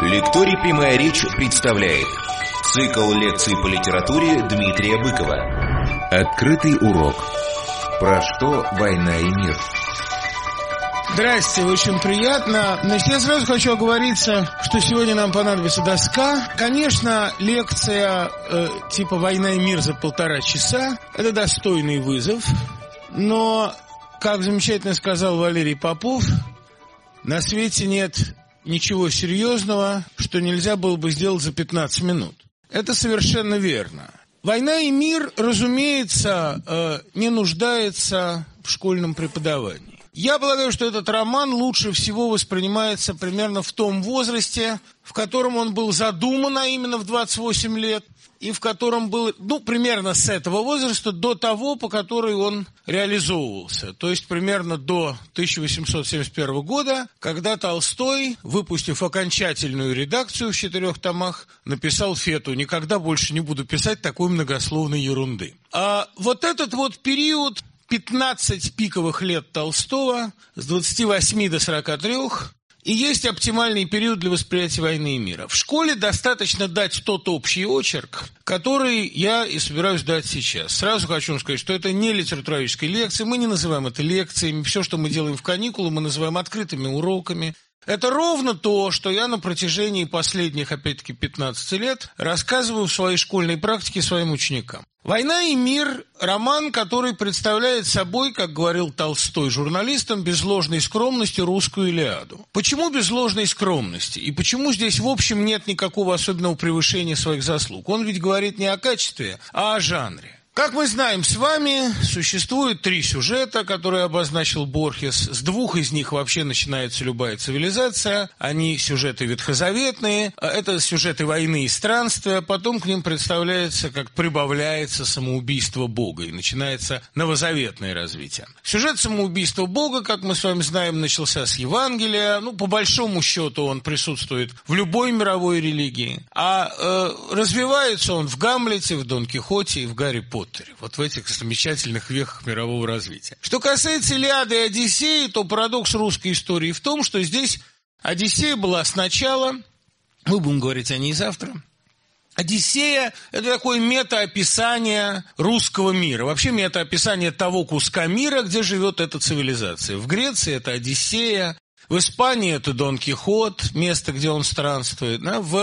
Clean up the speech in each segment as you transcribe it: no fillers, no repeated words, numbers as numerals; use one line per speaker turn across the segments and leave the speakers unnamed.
Лекторий «Прямая речь» представляет цикл лекций по литературе Дмитрия Быкова. Открытый урок. Про что война и мир?
Здрасте, очень приятно. Значит, я сразу хочу оговориться, что сегодня нам понадобится доска. Конечно, лекция типа «Война и мир» за 1,5 часа – это достойный вызов. Но, как замечательно сказал Валерий Попов, на свете нет ничего серьезного, что нельзя было бы сделать за 15 минут. Это совершенно верно. «Война и мир», разумеется, не нуждается в школьном преподавании. Я полагаю, что этот роман лучше всего воспринимается примерно в том возрасте, в котором он был задуман, а именно в 28 лет, и в котором был, примерно с этого возраста до того, по который он реализовывался. То есть примерно до 1871 года, когда Толстой, выпустив окончательную редакцию в 4 томах, написал Фету: «Никогда больше не буду писать такой многословной ерунды». А вот этот вот период, 15 пиковых лет Толстого, с 28 до 43, и есть оптимальный период для восприятия войны и мира. В школе достаточно дать тот общий очерк, который я и собираюсь дать сейчас. Сразу хочу вам сказать, что это не литературоведческая лекция, мы не называем это лекциями, все, что мы делаем в каникулы, мы называем открытыми уроками. Это ровно то, что я на протяжении последних, опять-таки, 15 лет рассказываю в своей школьной практике своим ученикам. «Война и мир» – роман, который представляет собой, как говорил Толстой журналистам, без ложной скромности русскую Илиаду. Почему без ложной скромности? И почему здесь, в общем, нет никакого особенного превышения своих заслуг? Он ведь говорит не о качестве, а о жанре. Как мы знаем с вами, существует 3 сюжета, которые обозначил Борхес. С 2 из них вообще начинается любая цивилизация. Они сюжеты ветхозаветные, это сюжеты войны и странствия. Потом к ним представляется, как прибавляется самоубийство Бога, и начинается новозаветное развитие. Сюжет самоубийства Бога, как мы с вами знаем, начался с Евангелия. По большому счету он присутствует в любой мировой религии. А развивается он в Гамлете, в Дон Кихоте и в Гарри Поттере. Вот в этих замечательных вехах мирового развития. Что касается Илиады и Одиссеи, то парадокс русской истории в том, что здесь Одиссея была сначала, мы будем говорить о ней завтра. Одиссея – это такое метаописание русского мира, вообще метаописание того куска мира, где живет эта цивилизация. В Греции это Одиссея, в Испании это Дон Кихот, место, где он странствует.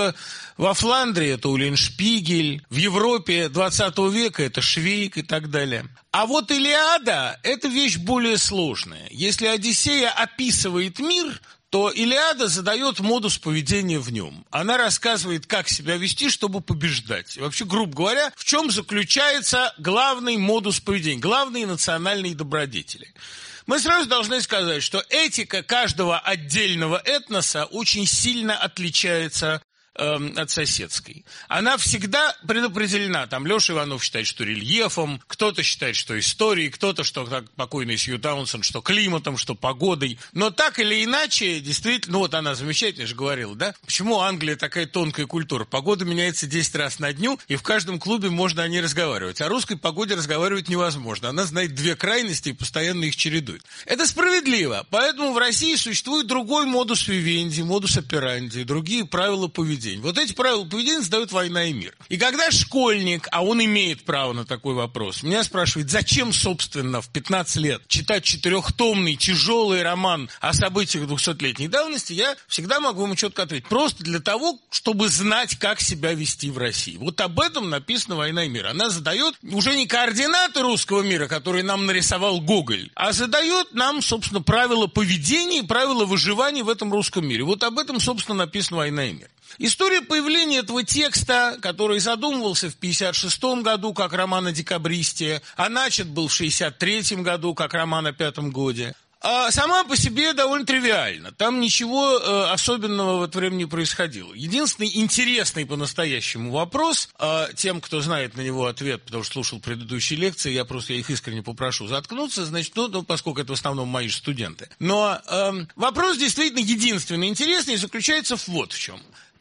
Во Фландрии это Уллиншпигель, в Европе 20 века это Швейк и так далее. А вот Илиада – это вещь более сложная. Если Одиссея описывает мир, то Илиада задает модус поведения в нем. Она рассказывает, как себя вести, чтобы побеждать. И вообще, грубо говоря, в чем заключается главный модус поведения, главные национальные добродетели. Мы сразу должны сказать, что этика каждого отдельного этноса очень сильно отличается от соседской. Она всегда предопределена. Там Леша Иванов считает, что рельефом, кто-то считает, что историей, кто-то, что, как покойный Сью Таунсенд, что климатом, что погодой. Но так или иначе, действительно, она замечательно же говорила, да? Почему Англия такая тонкая культура? Погода меняется 10 раз на дню, и в каждом клубе можно о ней разговаривать. О русской погоде разговаривать невозможно. Она знает 2 крайности и постоянно их чередует. Это справедливо. Поэтому в России существует другой модус вивенди, модус операнди, другие правила поведения. Вот эти правила поведения задают «Война и мир». И когда школьник, а он имеет право на такой вопрос, меня спрашивает, зачем, собственно, в 15 лет читать 4-томный тяжелый роман о событиях 200-летней давности, я всегда могу ему четко ответить. Просто для того, чтобы знать, как себя вести в России. Вот об этом написана «Война и мир». Она задает уже не координаты русского мира, которые нам нарисовал Гоголь, а задает нам, собственно, правила поведения и правила выживания в этом русском мире. Вот об этом, собственно, написана «Война и мир». История появления этого текста, который задумывался в 1956 году как роман о декабристе, а начат был в 1963 году как роман о 5 годе, сама по себе довольно тривиальна. Там ничего особенного в это время не происходило. Единственный интересный по-настоящему вопрос, тем, кто знает на него ответ, потому что слушал предыдущие лекции, я их искренне попрошу заткнуться, значит, поскольку это в основном мои же студенты. Но вопрос действительно единственный интересный заключается вот в чем.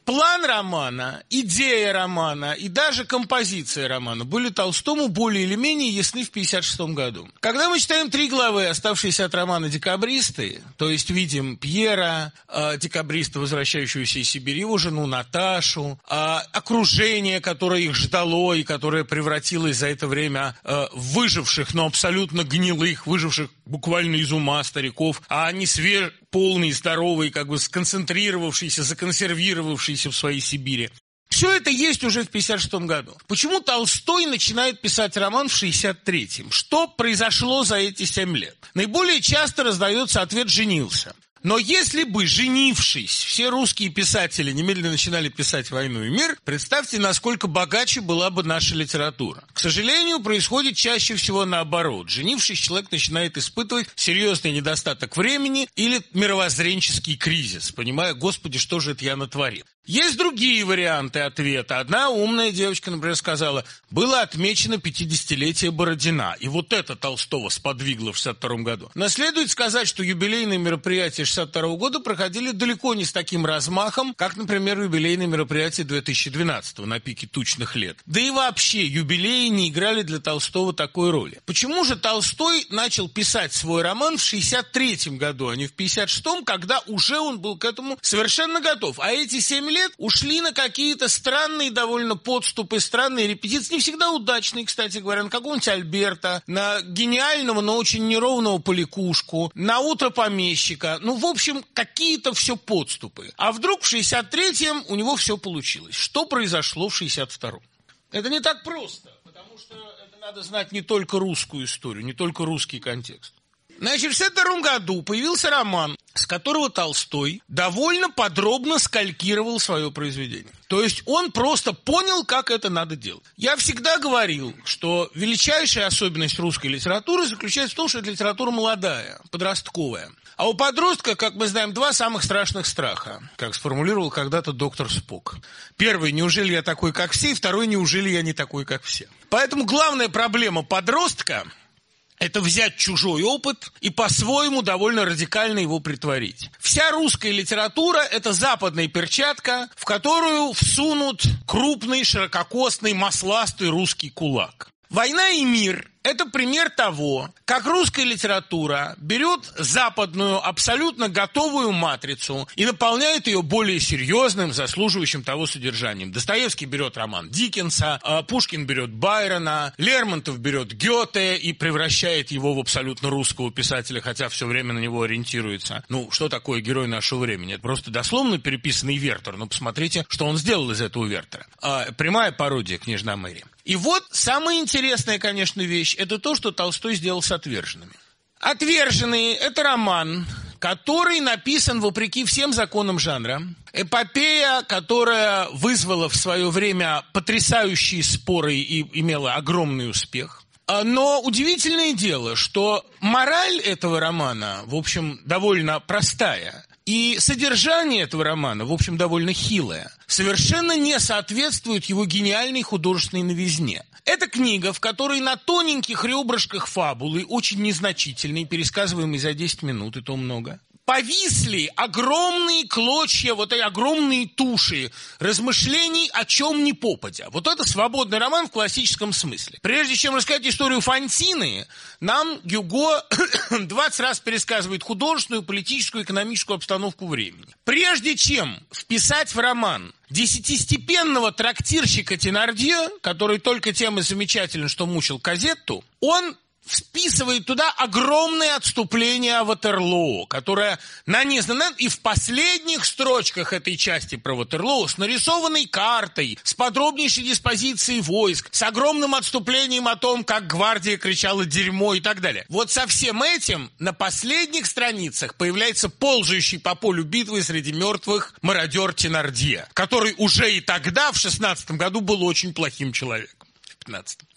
план романа, идея романа и даже композиция романа были Толстому более или менее ясны в 1956 году. Когда мы читаем 3 главы, оставшиеся от романа «Декабристы», то есть видим Пьера, декабриста, возвращающегося из Сибири, его жену Наташу, окружение, которое их ждало и которое превратилось за это время в выживших, но абсолютно гнилых, выживших буквально из ума стариков, а они полные, здоровые, как бы сконцентрировавшиеся, законсервировавшиеся в своей Сибири. Все это есть уже в 1956 году. Почему Толстой начинает писать роман в 1963-м? Что произошло за эти 7 лет? Наиболее часто раздается ответ «женился». Но если бы, женившись, все русские писатели немедленно начинали писать «Войну и мир», представьте, насколько богаче была бы наша литература. К сожалению, происходит чаще всего наоборот. Женившись, человек начинает испытывать серьезный недостаток времени или мировоззренческий кризис, понимая, господи, что же это я натворил. Есть другие варианты ответа. Одна умная девочка, например, сказала, было отмечено 50-летие Бородина. И вот это Толстого сподвигло в 1962 году. Но следует сказать, что юбилейные мероприятия 1962 года проходили далеко не с таким размахом, как, например, юбилейные мероприятия 2012 на пике тучных лет. Да и вообще, юбилеи не играли для Толстого такой роли. Почему же Толстой начал писать свой роман в 1963 году, а не в 1956, когда уже он был к этому совершенно готов? А эти 7 лет ушли на какие-то странные довольно подступы, странные репетиции, не всегда удачные, кстати говоря, на какого-нибудь Альберта, на гениального, но очень неровного Поликушку, на утро помещика. Ну, в общем, какие-то все подступы. А вдруг в 1963-м у него все получилось. Что произошло в 1962-м? Это не так просто, потому что это надо знать не только русскую историю, не только русский контекст. Значит, в 1962 году появился роман, с которого Толстой довольно подробно скалькировал свое произведение. То есть он просто понял, как это надо делать. Я всегда говорил, что величайшая особенность русской литературы заключается в том, что это литература молодая, подростковая. А у подростка, как мы знаем, 2 самых страшных страха, как сформулировал когда-то доктор Спок. Первый, неужели я такой, как все, и второй, неужели я не такой, как все. Поэтому главная проблема подростка – это взять чужой опыт и по-своему довольно радикально его претворить. Вся русская литература – это западная перчатка, в которую всунут крупный, ширококосный, масластый русский кулак. «Война и мир» – это пример того, как русская литература берет западную, абсолютно готовую матрицу и наполняет ее более серьезным, заслуживающим того содержанием. Достоевский берет роман Диккенса, Пушкин берет Байрона, Лермонтов берет Гёте и превращает его в абсолютно русского писателя, хотя все время на него ориентируется. Ну, что такое герой нашего времени? Это просто дословно переписанный Вертер. Но посмотрите, что он сделал из этого Вертера. Прямая пародия «Княжна Мэри». И вот самая интересная, конечно, вещь – это то, что Толстой сделал с «Отверженными». «Отверженные» – это роман, который написан вопреки всем законам жанра. Эпопея, которая вызвала в свое время потрясающие споры и имела огромный успех. Но удивительное дело, что мораль этого романа, в общем, довольно простая. И содержание этого романа, в общем, довольно хилое, совершенно не соответствует его гениальной художественной новизне. Это книга, в которой на тоненьких ребрышках фабулы, очень незначительной, пересказываемой за 10 минут, и то много, повисли огромные клочья, вот эти огромные туши размышлений о чем ни попадя. Вот это свободный роман в классическом смысле. Прежде чем рассказать историю Фонтины, нам Гюго 20 раз пересказывает художественную, политическую, экономическую обстановку времени. Прежде чем вписать в роман 10-степенного трактирщика Тенардье, который только тем и замечателен, что мучил Казетту, он вписывает туда огромное отступление о Ватерлоо, которое нанесено, и в последних строчках этой части про Ватерлоо с нарисованной картой, с подробнейшей диспозицией войск, с огромным отступлением о том, как гвардия кричала «дерьмо» и так далее. Вот со всем этим на последних страницах появляется ползающий по полю битвы среди мертвых мародер Тенардье, который уже и тогда, в 16 году, был очень плохим человеком. В 15-м.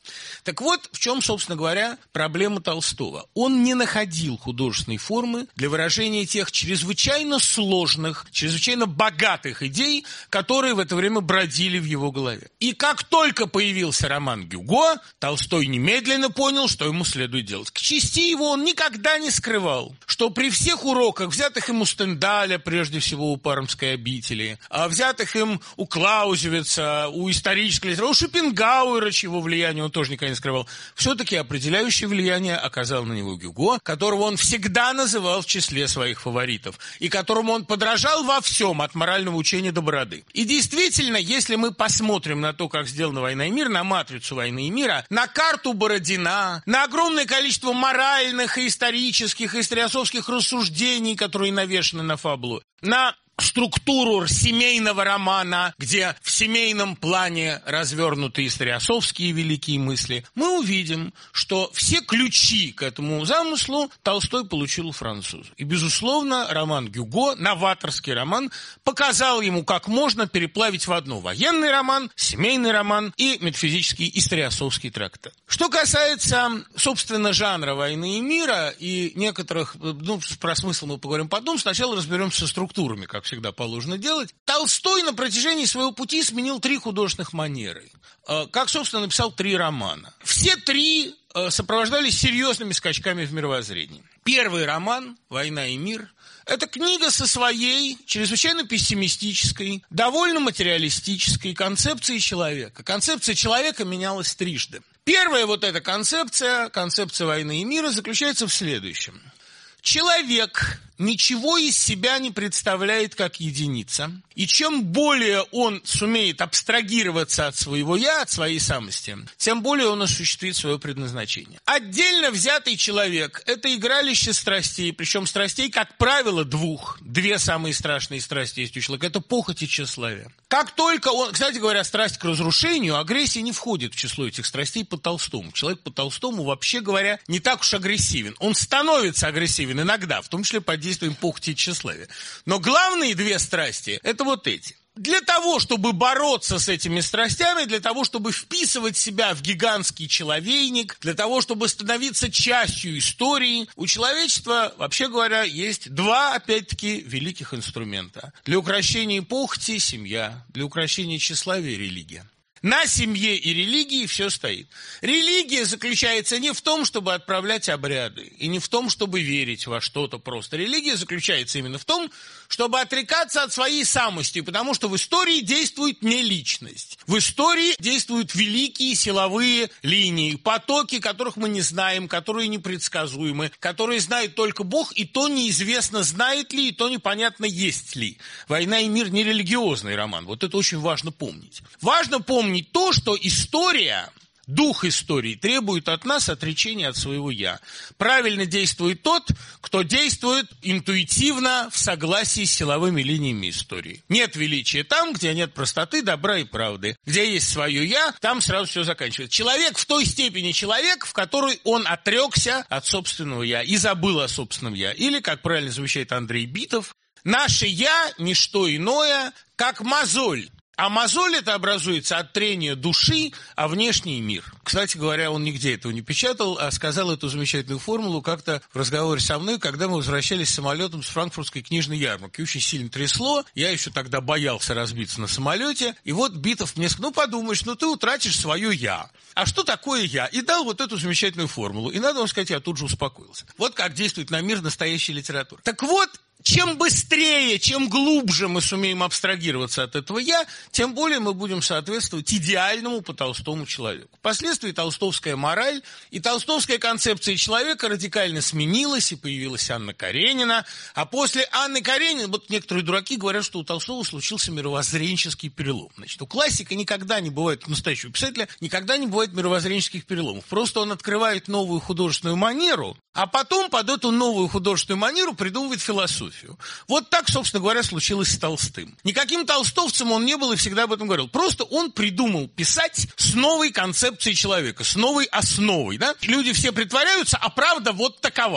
Так вот, в чем, собственно говоря, проблема Толстого. Он не находил художественной формы для выражения тех чрезвычайно сложных, чрезвычайно богатых идей, которые в это время бродили в его голове. И как только появился роман Гюго, Толстой немедленно понял, что ему следует делать. К чести его он никогда не скрывал, что при всех уроках, взятых им у Стендаля, прежде всего у Пармской обители, взятых им у Клаузевица, у исторической литературы, у Шопенгауэра, чьего влияния он тоже никогда не скрывал, все-таки определяющее влияние оказал на него Гюго, которого он всегда называл в числе своих фаворитов, и которому он подражал во всем, от морального учения до бороды. И действительно, если мы посмотрим на то, как сделана «Война и мир», на матрицу «Войны и мира», на карту Бородина, на огромное количество моральных и исторических, и историосовских рассуждений, которые навешаны на фабулу, на структуру семейного романа, где в семейном плане развернуты историосовские великие мысли, мы увидим, что все ключи к этому замыслу Толстой получил у француза. И, безусловно, роман Гюго, новаторский роман, показал ему, как можно переплавить в одно военный роман, семейный роман и метафизический историосовский трактат. Что касается, собственно, жанра «Войны и мира» и некоторых, про смысл мы поговорим потом, сначала разберемся со структурами, как всегда положено делать. Толстой на протяжении своего пути сменил 3 художественных манеры. Как, собственно, написал 3 романа. Все 3 сопровождались серьезными скачками в мировоззрении. Первый роман «Война и мир» — это книга со своей, чрезвычайно пессимистической, довольно материалистической концепцией человека. Концепция человека менялась трижды. Первая вот эта концепция «Войны и мира», заключается в следующем. Человек ничего из себя не представляет как единица, и чем более он сумеет абстрагироваться от своего «я», от своей самости, тем более он осуществит свое предназначение. Отдельно взятый человек – это игралище страстей, причем страстей, как правило, 2. 2 самые страшные страсти есть у человека – это похоть и тщеславие. Как только он, кстати говоря, страсть к разрушению, агрессия не входит в число этих страстей по Толстому. Человек по Толстому, вообще говоря, не так уж агрессивен. Он становится агрессивен иногда, в том числе под действием похоти и тщеславия. Но главные 2 страсти – это вот эти. Для того, чтобы бороться с этими страстями, для того, чтобы вписывать себя в гигантский человейник, для того, чтобы становиться частью истории, у человечества, вообще говоря, есть 2, опять-таки, великих инструмента. Для укрощения похоти – семья, для укрощения тщеславия – религия. На семье и религии все стоит. Религия заключается не в том, чтобы отправлять обряды, и не в том, чтобы верить во что-то просто. Религия заключается именно в том, чтобы отрекаться от своей самости, потому что в истории действует не личность. В истории действуют великие силовые линии, потоки, которых мы не знаем, которые непредсказуемы, которые знает только Бог, и то неизвестно, знает ли, и то непонятно, есть ли. «Война и мир» не религиозный роман, вот это очень важно помнить. Важно помнить то, что история, дух истории требует от нас отречения от своего «я». Правильно действует тот, кто действует интуитивно в согласии с силовыми линиями истории. Нет величия там, где нет простоты, добра и правды. Где есть свое «я», там сразу все заканчивается. Человек в той степени человек, в которой он отрекся от собственного «я» и забыл о собственном «я». Или, как правильно замечает Андрей Битов, наше «я» – не что иное, как мозоль. А мозоль это образуется от трения души о внешний мир. Кстати говоря, он нигде этого не печатал, а сказал эту замечательную формулу как-то в разговоре со мной, когда мы возвращались самолетом с франкфуртской книжной ярмарки. Очень сильно трясло, я еще тогда боялся разбиться на самолете, и вот Битов мне сказал: подумаешь, ты утратишь свое «я». А что такое «я?» И дал вот эту замечательную формулу. И надо вам сказать, я тут же успокоился. Вот как действует на мир настоящая литература. Так вот, чем быстрее, чем глубже мы сумеем абстрагироваться от этого «я», тем более мы будем соответствовать идеальному по Толстому человеку. Впоследствии толстовская мораль и толстовская концепция человека радикально сменилась, и появилась Анна Каренина. А после Анны Карениной, вот некоторые дураки говорят, что у Толстого случился мировоззренческий перелом. Значит, у классика никогда не бывает, у настоящего писателя никогда не бывает мировоззренческих переломов. Просто он открывает новую художественную манеру, а потом под эту новую художественную манеру придумывает философию. Вот так, собственно говоря, случилось с Толстым. Никаким толстовцем он не был и всегда об этом говорил. Просто он придумал писать с новой концепцией человека, с новой основой. Да? Люди все притворяются, а правда вот такова.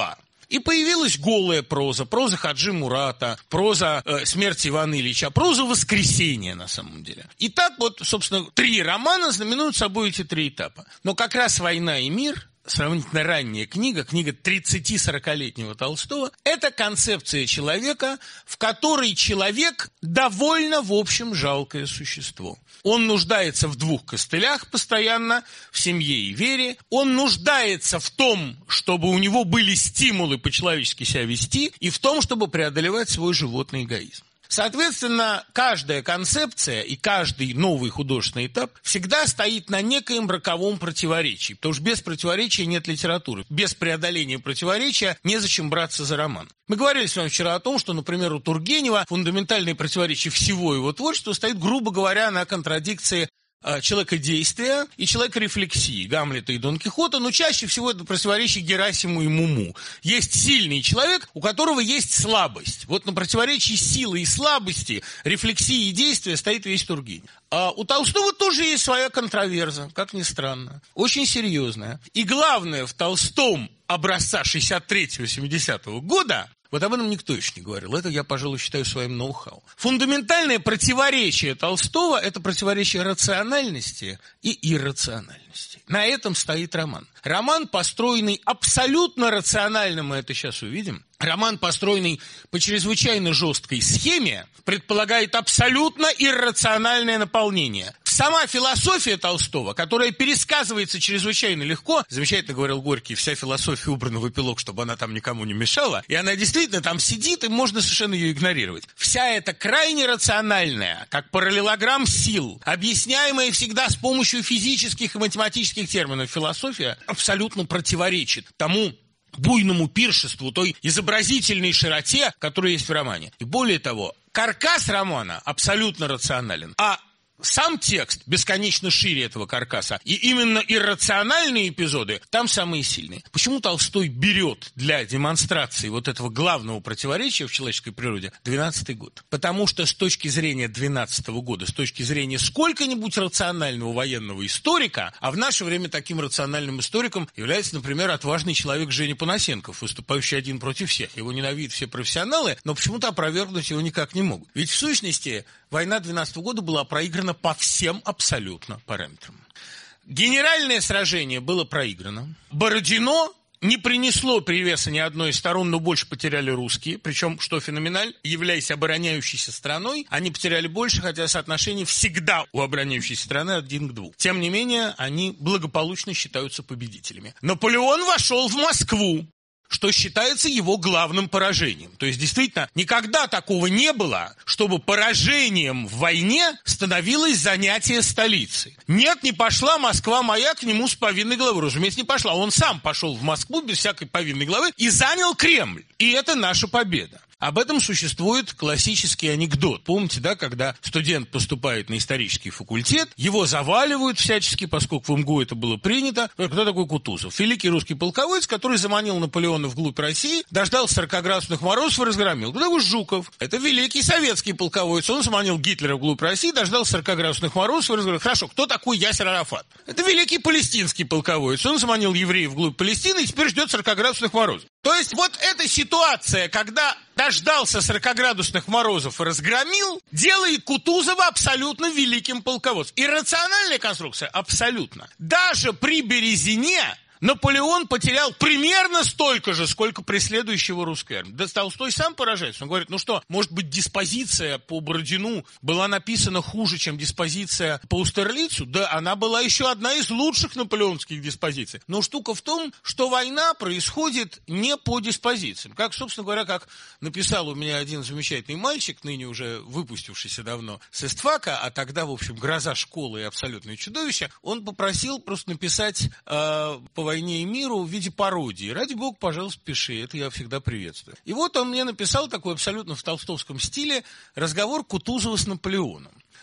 И появилась голая проза, проза Хаджи Мурата, проза «Смерть Ивана Ильича», проза «Воскресенье» на самом деле. И так вот, собственно, 3 романа знаменуют собой эти 3 этапа. Но как раз «Война и мир», сравнительно ранняя книга 30-40-летнего Толстого, это концепция человека, в которой человек довольно, в общем, жалкое существо. Он нуждается в 2 костылях постоянно, в семье и вере. Он нуждается в том, чтобы у него были стимулы по-человечески себя вести, и в том, чтобы преодолевать свой животный эгоизм. Соответственно, каждая концепция и каждый новый художественный этап всегда стоит на некоем роковом противоречии, потому что без противоречия нет литературы. Без преодоления противоречия незачем браться за роман. Мы говорили с вами вчера о том, что, например, у Тургенева фундаментальное противоречие всего его творчества стоит, грубо говоря, на контрадикции человека-действия и человека-рефлексии, Гамлета и Дон Кихота, но чаще всего это противоречие Герасиму и Муму. Есть сильный человек, у которого есть слабость. Вот на противоречии силы и слабости, рефлексии и действия стоит весь Тургенев. А у Толстого тоже есть своя контроверза, как ни странно, очень серьезная. И главное, в Толстом образца 63-70 года, вот об этом никто еще не говорил. Это я, пожалуй, считаю своим ноу-хау. Фундаментальное противоречие Толстого – это противоречие рациональности и иррациональности. На этом стоит роман. Роман, построенный абсолютно рационально, мы это сейчас увидим. Роман, построенный по чрезвычайно жесткой схеме, предполагает абсолютно иррациональное наполнение. Сама философия Толстого, которая пересказывается чрезвычайно легко, замечательно говорил Горький, вся философия убрана в эпилог, чтобы она там никому не мешала, и она действительно там сидит, и можно совершенно ее игнорировать. Вся эта крайне рациональная, как параллелограмм сил, объясняемая всегда с помощью физических и математических терминов философия, абсолютно противоречит тому буйному пиршеству, той изобразительной широте, которая есть в романе. И более того, каркас романа абсолютно рационален, а сам текст бесконечно шире этого каркаса. И именно иррациональные эпизоды там самые сильные. Почему Толстой берет для демонстрации вот этого главного противоречия в человеческой природе 12-й год? Потому что с точки зрения 12-го года, с точки зрения сколько-нибудь рационального военного историка, а в наше время таким рациональным историком является, например, отважный человек Женя Панасенков, выступающий один против всех. Его ненавидят все профессионалы, но почему-то опровергнуть его никак не могут. Ведь в сущности война 12-го года была проиграна по всем абсолютно параметрам. Генеральное сражение было проиграно. Бородино не принесло перевеса ни одной из сторон, но больше потеряли русские. Причем, что феноменально, являясь обороняющейся страной, они потеряли больше, хотя соотношение всегда у обороняющейся страны 1 к 2. Тем не менее, они благополучно считаются победителями. Наполеон вошел в Москву, что считается его главным поражением. То есть, действительно, никогда такого не было, чтобы поражением в войне становилось занятие столицы. Нет, не пошла Москва моя к нему с повинной главой. Разумеется, не пошла. Он сам пошел в Москву без всякой повинной главы и занял Кремль. И это наша победа. Об этом существует классический анекдот. Помните, да, когда студент поступает на исторический факультет, его заваливают всячески, поскольку в МГУ это было принято. Кто такой Кутузов? Великий русский полководец, который заманил Наполеона вглубь России, дождался 40-градусных морозов и разгромил. Кто такой Жуков? Это великий советский полководец. Он заманил Гитлера вглубь России, дождался 40-градусных морозов и разгромил. Хорошо, кто такой Ясер Арафат? Это великий палестинский полководец. Он заманил евреев вглубь Палестины и теперь ждет 40-градусных морозов. То есть вот эта ситуация, когда дождался 40-градусных морозов и разгромил, делает Кутузова абсолютно великим полководцем. Иррациональная конструкция? Абсолютно. Даже при Березине Наполеон потерял примерно столько же, сколько при следующей его русской армии. Да Толстой сам поражается. Он говорит, ну что, может быть, диспозиция по Бородину была написана хуже, чем диспозиция по Аустерлицу? Да, она была еще одна из лучших наполеонских диспозиций. Но штука в том, что война происходит не по диспозициям. Как, собственно говоря, как написал у меня один замечательный мальчик, ныне уже выпустившийся давно с эстфака, а тогда, в общем, гроза школы и абсолютное чудовище, он попросил просто написать по «Войне и миру» в виде пародии. Ради бога, пожалуйста, пиши, это я всегда приветствую. И вот он мне написал такой абсолютно в толстовском стиле разговор Кутузова с Наполеоном.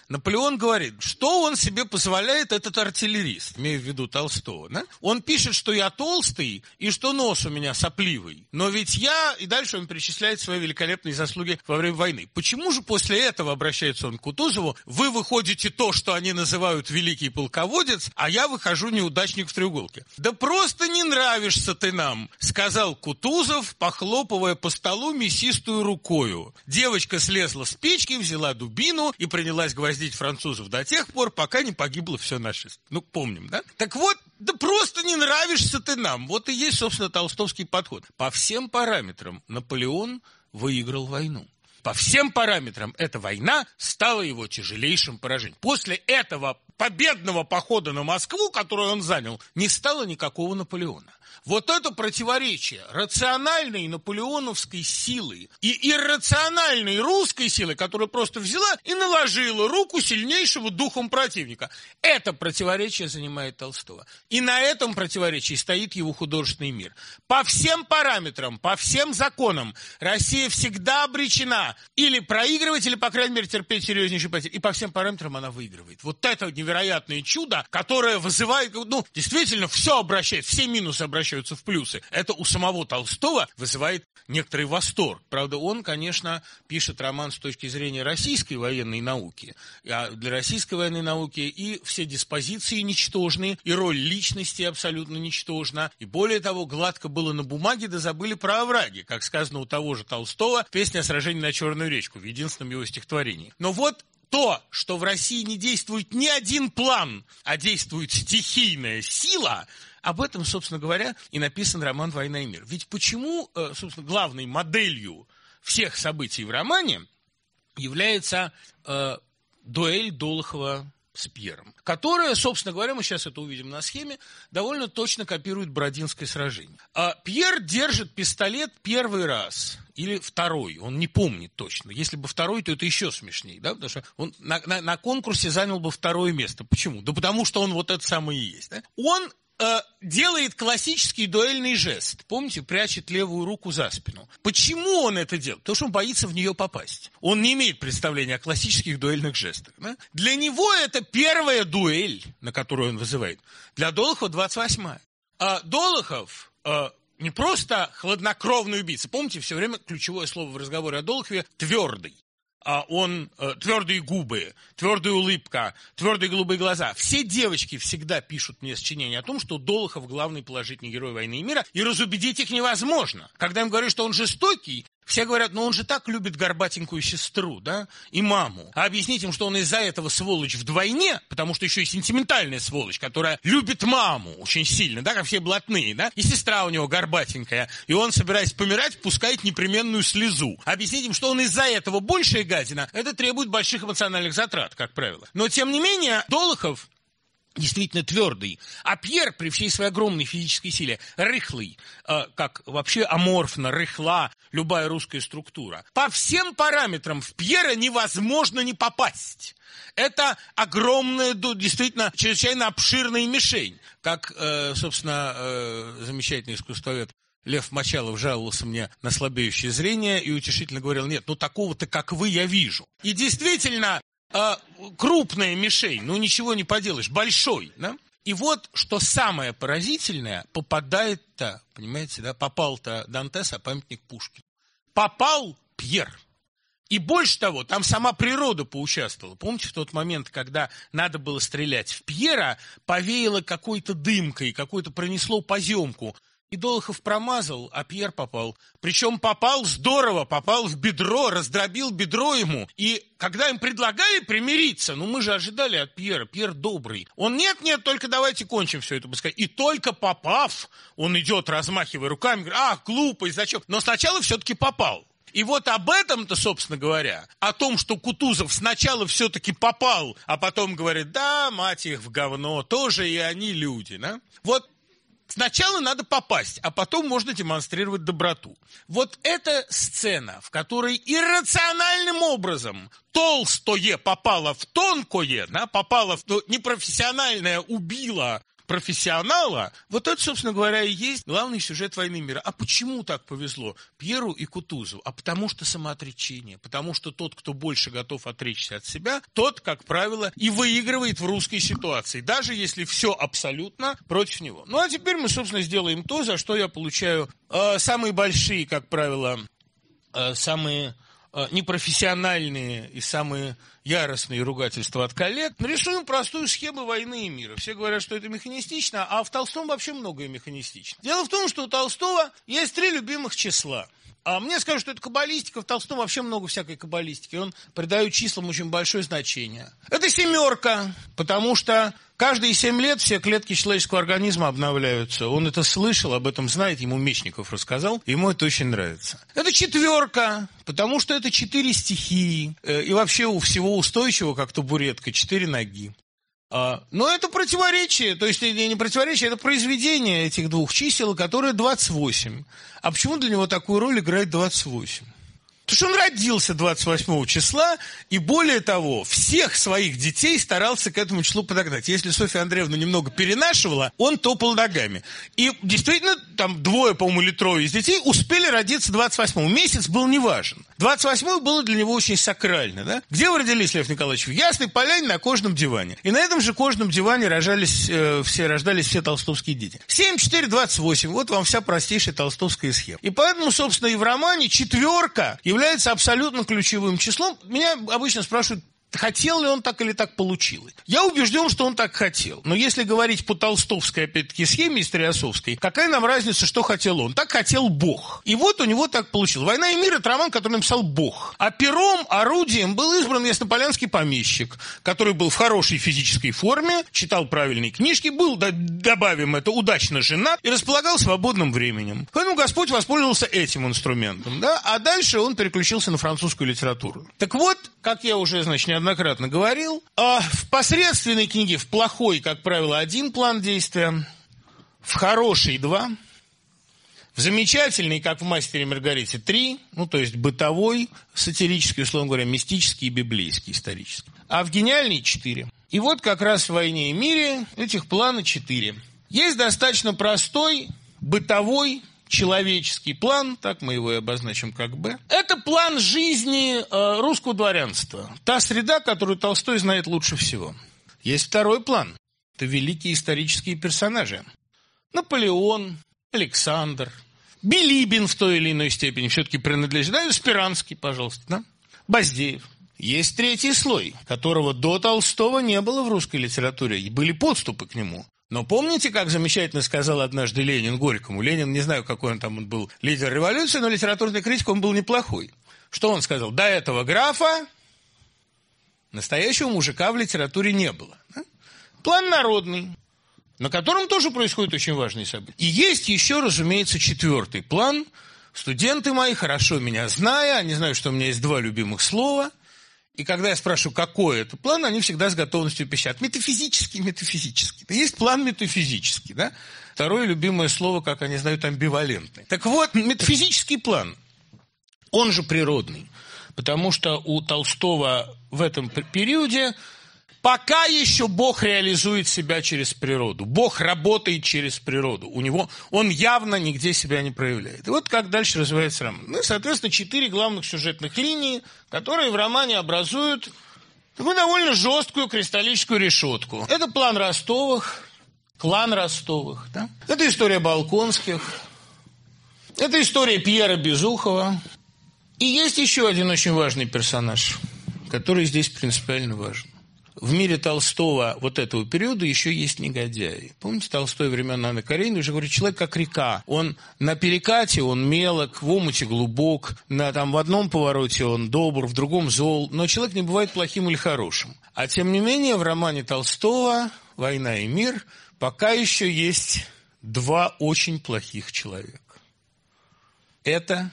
Наполеон говорит, что он себе позволяет, этот артиллерист, имея в виду Толстого, да? Он пишет, что я толстый и что нос у меня сопливый. Но ведь и дальше он перечисляет свои великолепные заслуги во время войны. Почему же после этого, обращается он к Кутузову, вы выходите то, что они называют великий полководец, а я выхожу неудачник в треуголке? Да просто не нравишься ты нам, сказал Кутузов, похлопывая по столу мясистую рукою. Девочка слезла с печки, взяла дубину и принялась гвоздить французов до тех пор, пока не погибло все нашествие. Ну, помним, да? Так вот, да просто не нравишься ты нам. Вот и есть, собственно, толстовский подход. По всем параметрам Наполеон выиграл войну. По всем параметрам эта война стала его тяжелейшим поражением. После этого победного похода на Москву, который он занял, не стало никакого Наполеона. Вот это противоречие рациональной наполеоновской силы и иррациональной русской силы, которая просто взяла и наложила руку сильнейшего духом противника. Это противоречие занимает Толстого. И на этом противоречии стоит его художественный мир. По всем параметрам, по всем законам Россия всегда обречена или проигрывать, или, по крайней мере, терпеть серьезнейшие потери. И по всем параметрам она выигрывает. Вот это невероятное чудо, которое вызывает, действительно, все обращает, все минусы обращаются в плюсы. Это у самого Толстого вызывает некоторый восторг. Правда, он, конечно, пишет роман с точки зрения российской военной науки. А для российской военной науки и все диспозиции ничтожны, и роль личности абсолютно ничтожна. И более того, гладко было на бумаге, да забыли про овраги, как сказано у того же Толстого, песня о сражении на Черную речку, в единственном его стихотворении. Но вот то, что в России не действует ни один план, а действует стихийная сила, об этом, собственно говоря, и написан роман «Война и мир». Ведь почему, собственно, главной моделью всех событий в романе является дуэль Долохова с Пьером, которая, собственно говоря, мы сейчас это увидим на схеме, довольно точно копирует Бородинское сражение. Пьер держит пистолет первый раз или второй, он не помнит точно. Если бы второй, то это еще смешнее, да? Потому что он на конкурсе занял бы второе место. Почему? Да потому что он вот это самое и есть. Да? Он делает классический дуэльный жест. Помните, прячет левую руку за спину. Почему он это делает? Потому что он боится в нее попасть. Он не имеет представления о классических дуэльных жестах. Да? Для него это первая дуэль, на которую он вызывает. Для Долохова 28-я. А Долохов не просто хладнокровный убийца. Помните, все время ключевое слово в разговоре о Долохове – твердый. Он твердые губы, твердая улыбка, твердые голубые глаза. Все девочки всегда пишут мне сочинения о том, что Долохов главный положительный герой «Войны и мира», и разубедить их невозможно. Когда им говорю, что он жестокий, все говорят, он же так любит горбатенькую сестру, да, и маму. А объяснить им, что он из-за этого сволочь вдвойне, потому что еще и сентиментальная сволочь, которая любит маму очень сильно, да, как все блатные, да, и сестра у него горбатенькая, и он, собираясь помирать, пускает непременную слезу. Объяснить им, что он из-за этого большая гадина, это требует больших эмоциональных затрат, как правило. Но, тем не менее, Долохов действительно твердый, а Пьер при всей своей огромной физической силе рыхлый, как вообще аморфно, рыхла любая русская структура. По всем параметрам в Пьера невозможно не попасть. Это огромная, действительно, чрезвычайно обширная мишень. Как, собственно, замечательный искусствовед Лев Мочалов жаловался мне на слабеющее зрение и утешительно говорил, нет, такого-то, как вы, я вижу. И действительно, крупная мишень, ничего не поделаешь, большой, да? И вот, что самое поразительное, попадает-то, понимаете, да, попал-то Дантес, а памятник Пушкину. Попал Пьер. И больше того, там сама природа поучаствовала. Помните, в тот момент, когда надо было стрелять в Пьера, повеяло какой-то дымкой, какой-то пронесло поземку. И Долохов промазал, а Пьер попал. Причем попал здорово, попал в бедро, раздробил бедро ему. И когда им предлагали примириться, мы же ожидали от Пьера, Пьер добрый. Он, нет, только давайте кончим все это быстрее. И только попав, он идет, размахивая руками, говорит, глупость, зачем? Но сначала все-таки попал. И вот об этом-то, собственно говоря, о том, что Кутузов сначала все-таки попал, а потом говорит, да, мать их в говно, тоже и они люди, да? Вот сначала надо попасть, а потом можно демонстрировать доброту. Вот эта сцена, в которой иррациональным образом толстое попало в тонкое, да, попало в непрофессиональное, убило профессионала, вот это, собственно говоря, и есть главный сюжет «Войны и мира». А почему так повезло Пьеру и Кутузову? А потому что самоотречение. Потому что тот, кто больше готов отречься от себя, тот, как правило, и выигрывает в русской ситуации, даже если все абсолютно против него. Ну, а теперь мы, собственно, сделаем то, за что я получаю самые большие, как правило, самые непрофессиональные и самые яростные ругательства от коллег. Нарисуем простую схему «Войны и мира». Все говорят, что это механистично, а в Толстом вообще многое механистично. Дело в том, что у Толстого есть 3 любимых числа. А мне скажут, что это каббалистика. В Толстом вообще много всякой каббалистики. Он придает числам очень большое значение. Это 7, потому что каждые 7 лет все клетки человеческого организма обновляются. Он это слышал, об этом знает, ему Мечников рассказал. Ему это очень нравится. Это 4, потому что это 4 стихии. И вообще у всего устойчивого, как табуретка, 4 ноги. Но это противоречие, то есть не противоречие, это произведение этих 2 чисел, которое 28. А почему для него такую роль играет 28? Потому что он родился 28 числа, и более того, всех своих детей старался к этому числу подогнать. Если Софья Андреевна немного перенашивала, он топал ногами. И действительно, там 2, по-моему, или 3 из детей успели родиться 28-го. Месяц был неважен. 28-й было для него очень сакрально. Да? Где вы родились, Лев Николаевич? В Ясной Поляне на кожном диване. И на этом же кожном диване рождались все толстовские дети. 7, 4, 28. Вот вам вся простейшая толстовская схема. И поэтому, собственно, и в романе 4 является абсолютно ключевым числом. Меня обычно спрашивают, хотел ли он так или так получилось. Я убежден, что он так хотел. Но если говорить по толстовской, опять-таки, схеме историосовской, какая нам разница, что хотел он? Так хотел Бог. И вот у него так получилось. «Война и мир» — это роман, который написал Бог. А пером, орудием был избран яснополянский помещик, который был в хорошей физической форме, читал правильные книжки, был, добавим это, удачно женат и располагал свободным временем. Поэтому Господь воспользовался этим инструментом. Да? А дальше он переключился на французскую литературу. Так вот, как я уже, неоднократно говорил, в посредственной книге, в плохой, как правило, 1 план действия, в хорошей 2, в замечательной, как в «Мастере и Маргарите», 3, то есть бытовой, сатирический, условно говоря, мистический и библейский, исторический. А в гениальной 4. И вот как раз в «Войне и мире» этих плана 4. Есть достаточно простой, бытовой, человеческий план, так мы его и обозначим как «Б». Это план жизни русского дворянства. Та среда, которую Толстой знает лучше всего. Есть 2 план. Это великие исторические персонажи. Наполеон, Александр, Билибин в той или иной степени все-таки принадлежит. Да, Спиранский, пожалуйста, да? Баздеев. Есть 3 слой, которого до Толстого не было в русской литературе, и были подступы к нему. Но помните, как замечательно сказал однажды Ленин Горькому? Ленин, не знаю, какой он был лидер революции, но литературный критик он был неплохой. Что он сказал? До этого графа настоящего мужика в литературе не было. Да? План народный, на котором тоже происходят очень важные события. И есть еще, разумеется, 4 план. Студенты мои, хорошо меня зная, они знают, что у меня есть 2 любимых слова. И когда я спрашиваю, какой это план, они всегда с готовностью пищат. Метафизический. Есть план метафизический, да? 2 любимое слово, как они знают, амбивалентный. Так вот, метафизический план, он же природный. Потому что у Толстого в этом периоде пока еще Бог реализует себя через природу. Бог работает через природу. У него он явно нигде себя не проявляет. И вот как дальше развивается роман. Ну, соответственно, 4 главных сюжетных линии, которые в романе образуют такую довольно жесткую кристаллическую решетку. Это план Ростовых, клан Ростовых. Да? Это история Болконских. Это история Пьера Безухова. И есть еще один очень важный персонаж, который здесь принципиально важен. В мире Толстого вот этого периода еще есть негодяи. Помните, Толстой времен Анны Карениной уже говорит, человек как река. Он на перекате, он мелок, в омуте глубок, в одном повороте он добр, в другом зол. Но человек не бывает плохим или хорошим. А тем не менее, в романе Толстого «Война и мир» пока еще есть 2 очень плохих человека. Это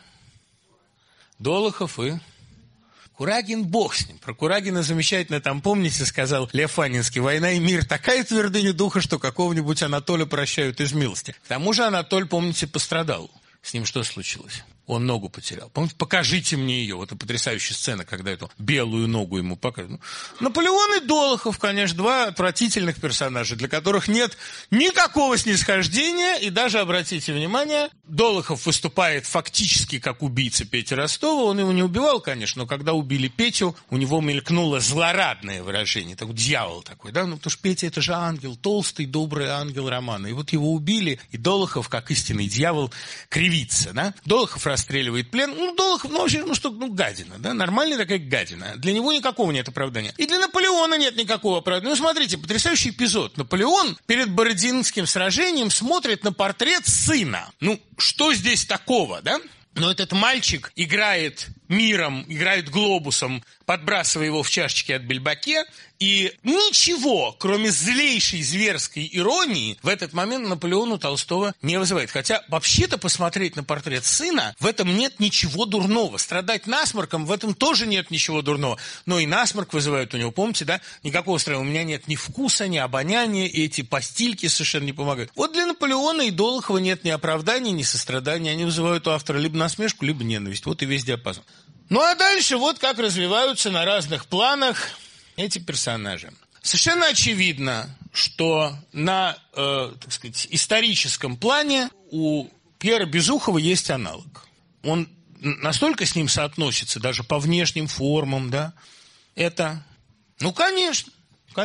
Долохов и Курагин, бог с ним. Про Курагина замечательно помните, сказал Лев Анинский, «Война и мир» такая твердыня духа, что какого-нибудь Анатоля прощают из милости. К тому же Анатоль, помните, пострадал. С ним что случилось? Он ногу потерял. Помните, покажите мне ее. Вот и потрясающая сцена, когда эту белую ногу ему показывают. Наполеон и Долохов, конечно, два отвратительных персонажа, для которых нет никакого снисхождения. И даже, обратите внимание, Долохов выступает фактически как убийца Пети Ростова. Он его не убивал, конечно, но когда убили Петю, у него мелькнуло злорадное выражение. Такой дьявол такой, да? Ну, потому что Петя — это же ангел, толстый, добрый ангел романа. И вот его убили, и Долохов, как истинный дьявол, кривится, да? Долохов расстреливает плен. Ну, Долохов, вообще, гадина, да? Нормальная такая гадина. Для него никакого нет оправдания. И для Наполеона нет никакого оправдания. Ну, смотрите, потрясающий эпизод. Наполеон перед Бородинским сражением смотрит на портрет сына. Ну, что здесь такого, да? Но этот мальчик играет миром, играет глобусом, подбрасывая его в чашечки от Бельбаке, и ничего, кроме злейшей зверской иронии, в этот момент Наполеону Толстого не вызывает. Хотя, вообще-то, посмотреть на портрет сына, в этом нет ничего дурного. Страдать насморком, в этом тоже нет ничего дурного. Но и насморк вызывает у него, помните, да? Никакого строя. У меня нет ни вкуса, ни обоняния, и эти постильки совершенно не помогают. Вот для Наполеона и Долохова нет ни оправдания, ни сострадания. Они вызывают у автора либо насмешку, либо ненависть. Вот и весь диапазон. Ну а дальше вот как развиваются на разных планах эти персонажи. Совершенно очевидно, что на, так сказать, историческом плане у Пьера Безухова есть аналог. Он настолько с ним соотносится, даже по внешним формам, да, это, ну, конечно.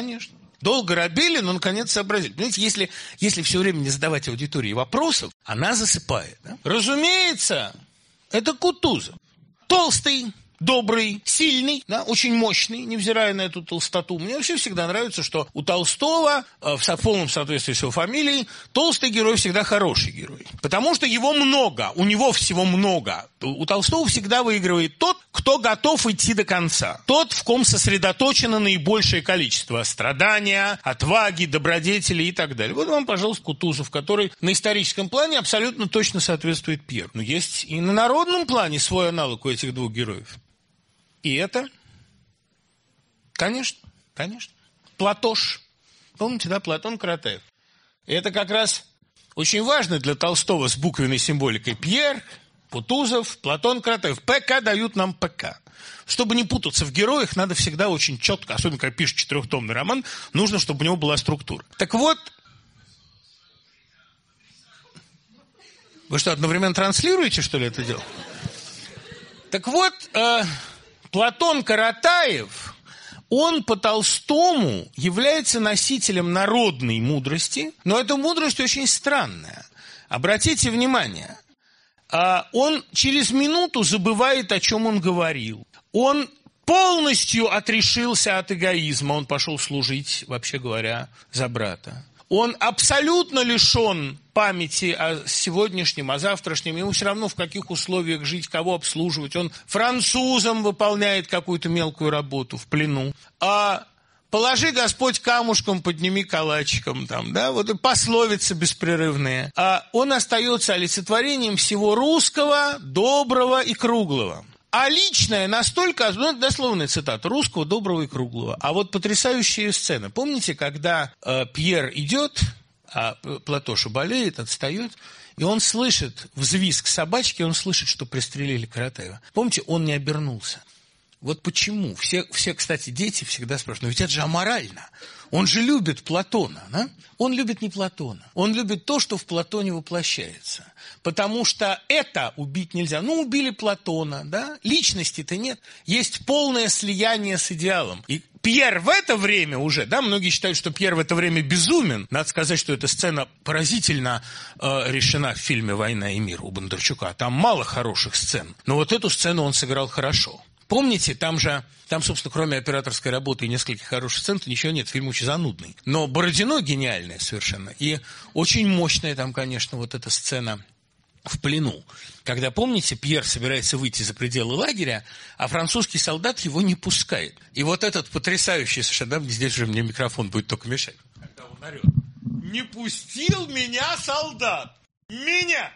Долго робели, но, наконец, сообразили. Понимаете, если все время не задавать аудитории вопросов, она засыпает. Да? Разумеется, это Кутузов. Толстый, добрый, сильный, да, очень мощный, невзирая на эту толстоту. Мне вообще всегда нравится, что у Толстого, в полном соответствии с его фамилией, толстый герой всегда хороший герой. Потому что его много, у него всего много. У Толстого всегда выигрывает тот, кто готов идти до конца. Тот, в ком сосредоточено наибольшее количество страдания, отваги, добродетели и так далее. Вот вам, пожалуйста, Кутузов, который на историческом плане абсолютно точно соответствует Пьеру. Но есть и на народном плане свой аналог у этих двух героев. И это, конечно, Платош. Помните, да, Платон Каратаев. И это как раз очень важно для Толстого с буквенной символикой. Пьер, Кутузов, Платон Каратаев. ПК дают нам ПК. Чтобы не путаться в героях, надо всегда очень четко, особенно когда пишешь 4-томный роман, нужно, чтобы у него была структура. Так вот, вы что, одновременно транслируете, что ли, это дело? Так вот, Платон Каратаев, он по Толстому является носителем народной мудрости, но эта мудрость очень странная. Обратите внимание, он через минуту забывает, о чем он говорил. Он полностью отрешился от эгоизма, он пошел служить, вообще говоря, за брата. Он абсолютно лишен памяти о сегодняшнем, о завтрашнем. Ему все равно, в каких условиях жить, кого обслуживать. Он французом выполняет какую-то мелкую работу в плену. А положи, Господь, камушком, подними калачиком. Там, да? Вот и пословицы беспрерывные. А он остается олицетворением всего русского, доброго и круглого. А личное настолько, ну, дословная цитата, русского, доброго и круглого. А вот потрясающая сцена. Помните, когда Пьер идет, а Платоша болеет, отстает, и он слышит взвизг собачки, он слышит, что пристрелили Каратаева. Помните, он не обернулся. Вот почему? Все, кстати, дети всегда спрашивают, но ведь это же аморально. Он же любит Платона, да? Он любит не Платона. Он любит то, что в Платоне воплощается. Потому что это убить нельзя. Ну, убили Платона, да? Личности-то нет. Есть полное слияние с идеалом. И Пьер в это время уже, да, многие считают, что Пьер в это время безумен. Надо сказать, что эта сцена поразительно решена в фильме «Война и мир» у Бондарчука. Там мало хороших сцен. Но вот эту сцену он сыграл хорошо. Помните, там, собственно, кроме операторской работы и нескольких хороших сцен, ничего нет, фильм очень занудный. Но Бородино гениальное совершенно. И очень мощная там, конечно, вот эта сцена в плену. Когда, помните, Пьер собирается выйти за пределы лагеря, а французский солдат его не пускает. И вот этот потрясающий совершенно, да, здесь же мне микрофон будет только мешать. Когда он орет. «Не пустил меня солдат! Меня!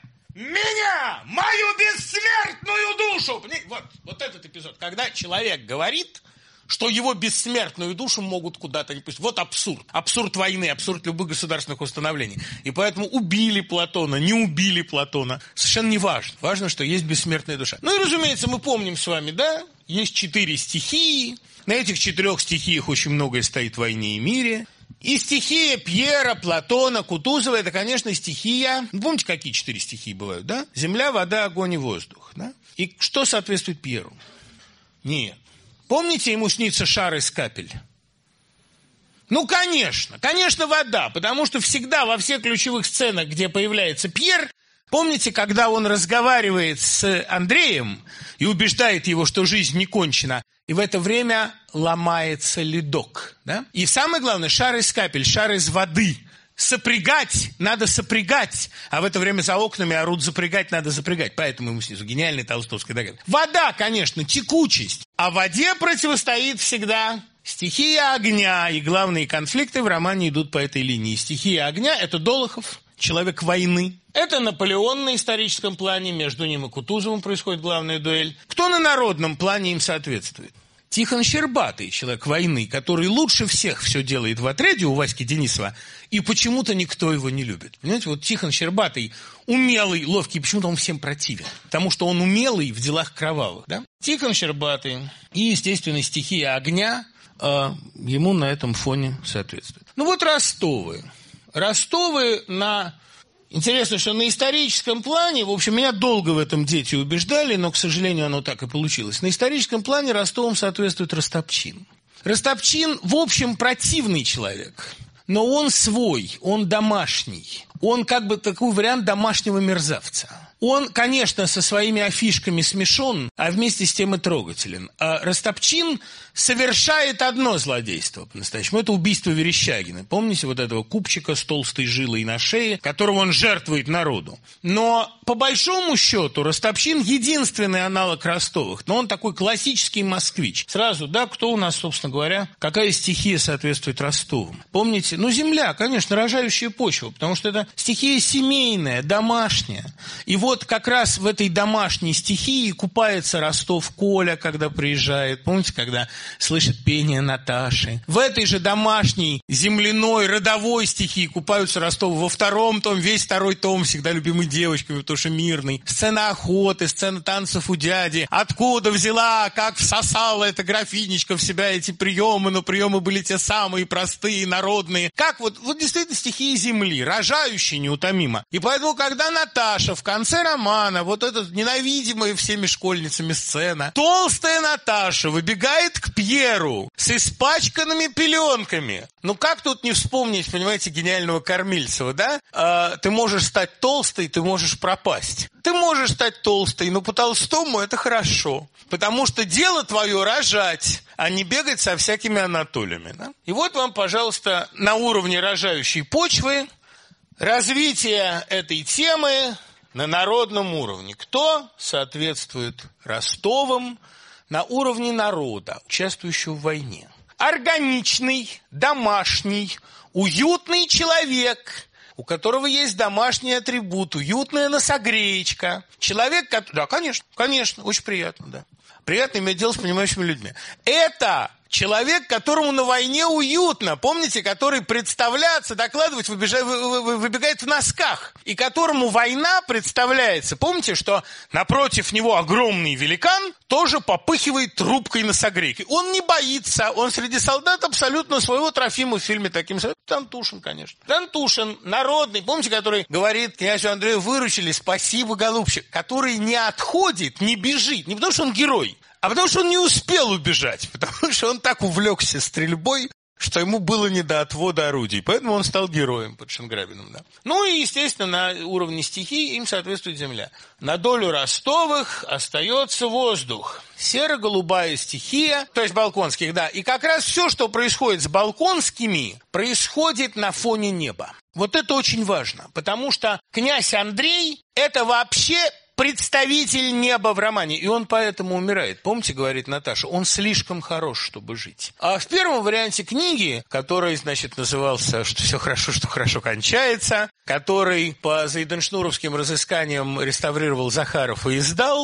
Мою бессмертную душу!» Вот этот эпизод. Когда человек говорит, что его бессмертную душу могут куда-то не пустить. Вот абсурд. Абсурд войны, абсурд любых государственных установлений. И поэтому убили Платона, не убили Платона. Совершенно не важно. Важно, что есть бессмертная душа. Ну и, разумеется, мы помним с вами, да, есть 4 стихии. На этих 4 стихиях очень многое стоит в «Войне и мире». И стихия Пьера, Платона, Кутузова – это, конечно, стихия... Помните, какие 4 стихии бывают, да? Земля, вода, огонь и воздух, да? И что соответствует Пьеру? Нет. Помните, ему снится шар из капель? Ну, конечно. Конечно, вода. Потому что всегда во всех ключевых сценах, где появляется Пьер... Помните, когда он разговаривает с Андреем и убеждает его, что жизнь не кончена, и в это время ломается ледок, да? И самое главное, шар из капель, шар из воды. Сопрягать надо сопрягать, а в это время за окнами орут запрягать надо запрягать. Поэтому ему снизу гениальный толстовский догадка. Вода, конечно, текучесть, а воде противостоит всегда стихия огня, и главные конфликты в романе идут по этой линии. Стихия огня – это Долохов, человек войны. Это Наполеон на историческом плане, между ним и Кутузовым происходит главная дуэль. Кто на народном плане им соответствует? Тихон Щербатый, человек войны, который лучше всех все делает в отряде у Васьки Денисова, и почему-то никто его не любит. Понимаете, вот Тихон Щербатый умелый, ловкий, почему-то он всем противен, потому что он умелый в делах кровавых, да? Тихон Щербатый и, естественно, стихия огня ему на этом фоне соответствует. Ну вот Ростовы. Ростовы на... Интересно, что на историческом плане, в общем, меня долго в этом дети убеждали, но, к сожалению, оно так и получилось. На историческом плане Ростовам соответствует Растопчин. Растопчин, в общем, противный человек, но он свой, он домашний. Он как бы такой вариант домашнего мерзавца. Он, конечно, со своими афишками смешон, а вместе с тем и трогателен. А Растопчин совершает одно злодейство по-настоящему. Это убийство Верещагина. Помните вот этого купчика с толстой жилой на шее, которого он жертвует народу? Но, по большому счету, Растопчин единственный аналог Ростовых. Но он такой классический москвич. Сразу, да, кто у нас, собственно говоря, какая стихия соответствует Ростовам? Помните? Ну, земля, конечно, рожающая почва, потому что это стихия семейная, домашняя. И вот как раз в этой домашней стихии купается Ростов Коля, когда приезжает. Помните, когда слышит пение Наташи? В этой же домашней, земляной, родовой стихии купаются Ростовы. Во 2-м томе, весь 2-й том всегда любимый девочками, потому что мирный. Сцена охоты, сцена танцев у дяди. Откуда взяла, как всосала эта графинечка в себя эти приемы, но приемы были те самые простые, народные. Как вот действительно стихия земли, рожающая неутомимо. И поэтому, когда Наташа в конце романа, вот эта ненавидимая всеми школьницами сцена, толстая Наташа выбегает к Пьеру с испачканными пеленками. Ну как тут не вспомнить, понимаете, гениального Кормильцева, да? Ты можешь стать толстой, ты можешь пропасть. Ты можешь стать толстой, но по Толстому это хорошо. Потому что дело твое рожать, а не бегать со всякими анатолиями. Да? И вот вам, пожалуйста, на уровне рожающей почвы развитие этой темы на народном уровне. Кто соответствует Ростовам на уровне народа, участвующего в войне? Органичный, домашний, уютный человек, у которого есть домашний атрибут, уютная носогреечка. Человек, который... Да, конечно, очень приятно, да. Приятно иметь дело с понимающими людьми. Это человек, которому на войне уютно, помните, который представляться, докладывать, выбегает в носках, и которому война представляется. Помните, что напротив него огромный великан тоже попыхивает трубкой носогрейкой. Он не боится, он среди солдат абсолютно своего Трофима в фильме таким. Тантушин, конечно. Тантушин, народный, помните, который говорит князю Андрею: выручили, спасибо, голубчик, который не отходит, не бежит, не потому что он герой, а потому что он не успел убежать, потому что он так увлекся стрельбой, что ему было не до отвода орудий. Поэтому он стал героем под Шенграбиным. Да. Ну и, естественно, на уровне стихий им соответствует земля. На долю Ростовых остается воздух. Серо-голубая стихия, то есть балконских, да. И как раз все, что происходит с балконскими, происходит на фоне неба. Вот это очень важно, потому что князь Андрей – это вообще представитель неба в романе, и он поэтому умирает. Помните, говорит Наташа, он слишком хорош, чтобы жить. А в первом варианте книги, который, значит, назывался «Что все хорошо, что хорошо кончается», который по зайденшнуровским разысканиям реставрировал Захаров и издал,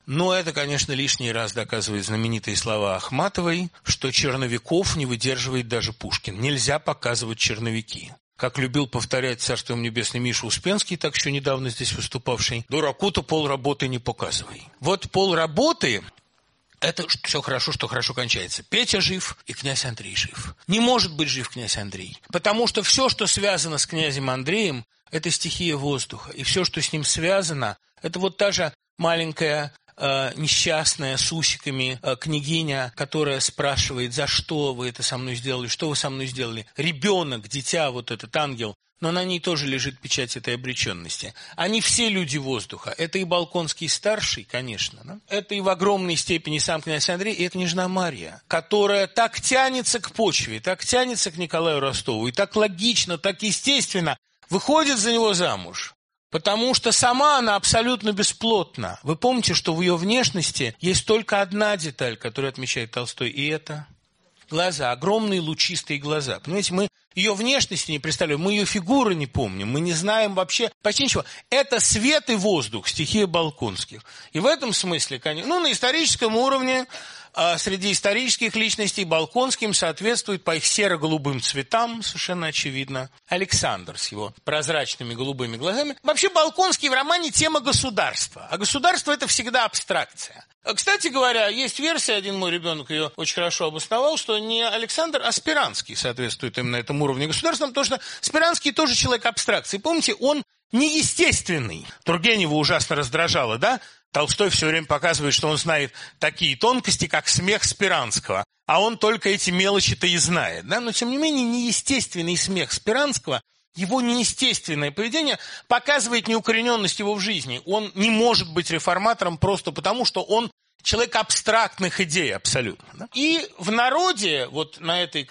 Но это, конечно, лишний раз доказывает знаменитые слова Ахматовой, что черновиков не выдерживает даже Пушкин. Нельзя показывать черновики. Как любил повторять царство небесное Миша Успенский, так еще недавно здесь выступавший, дураку-то полработы не показывай. Вот полработы – это все хорошо, что хорошо кончается. Петя жив, и князь Андрей жив. Не может быть жив князь Андрей, потому что все, что связано с князем Андреем, это стихия воздуха. И все, что с ним связано, это вот та же маленькая несчастная с усиками княгиня, которая спрашивает, за что вы это со мной сделали, что вы со мной сделали. Ребенок, дитя, вот этот ангел, но на ней тоже лежит печать этой обреченности. Они все люди воздуха. Это и Болконский старший, конечно. Да? Это и в огромной степени сам князь Андрей, и это княжна Марья, которая так тянется к почве, так тянется к Николаю Ростову, и так логично, так естественно выходит за него замуж. Потому что сама она абсолютно бесплотна. Вы помните, что в ее внешности есть только одна деталь, которую отмечает Толстой, и это глаза, огромные лучистые глаза. Понимаете, мы ее внешности не представляем, мы ее фигуры не помним, мы не знаем вообще почти ничего. Это свет и воздух, стихия Болконских. И в этом смысле, конечно, на историческом уровне, среди исторических личностей Болконским соответствует по их серо-голубым цветам, совершенно очевидно, Александр с его прозрачными голубыми глазами. Вообще Болконский в романе тема государства, а государство – это всегда абстракция. Кстати говоря, есть версия, один мой ребенок ее очень хорошо обосновал, что не Александр, а Спиранский соответствует именно этому уровню государства, потому что Спиранский тоже человек абстракции. Помните, он неестественный. Тургенева ужасно раздражало, да? Толстой все время показывает, что он знает такие тонкости, как смех Спиранского, а он только эти мелочи-то и знает. Да? Но, тем не менее, неестественный смех Спиранского, его неестественное поведение показывает неукорененность его в жизни. Он не может быть реформатором просто потому, что он человек абстрактных идей абсолютно. Да? И в народе, вот на этой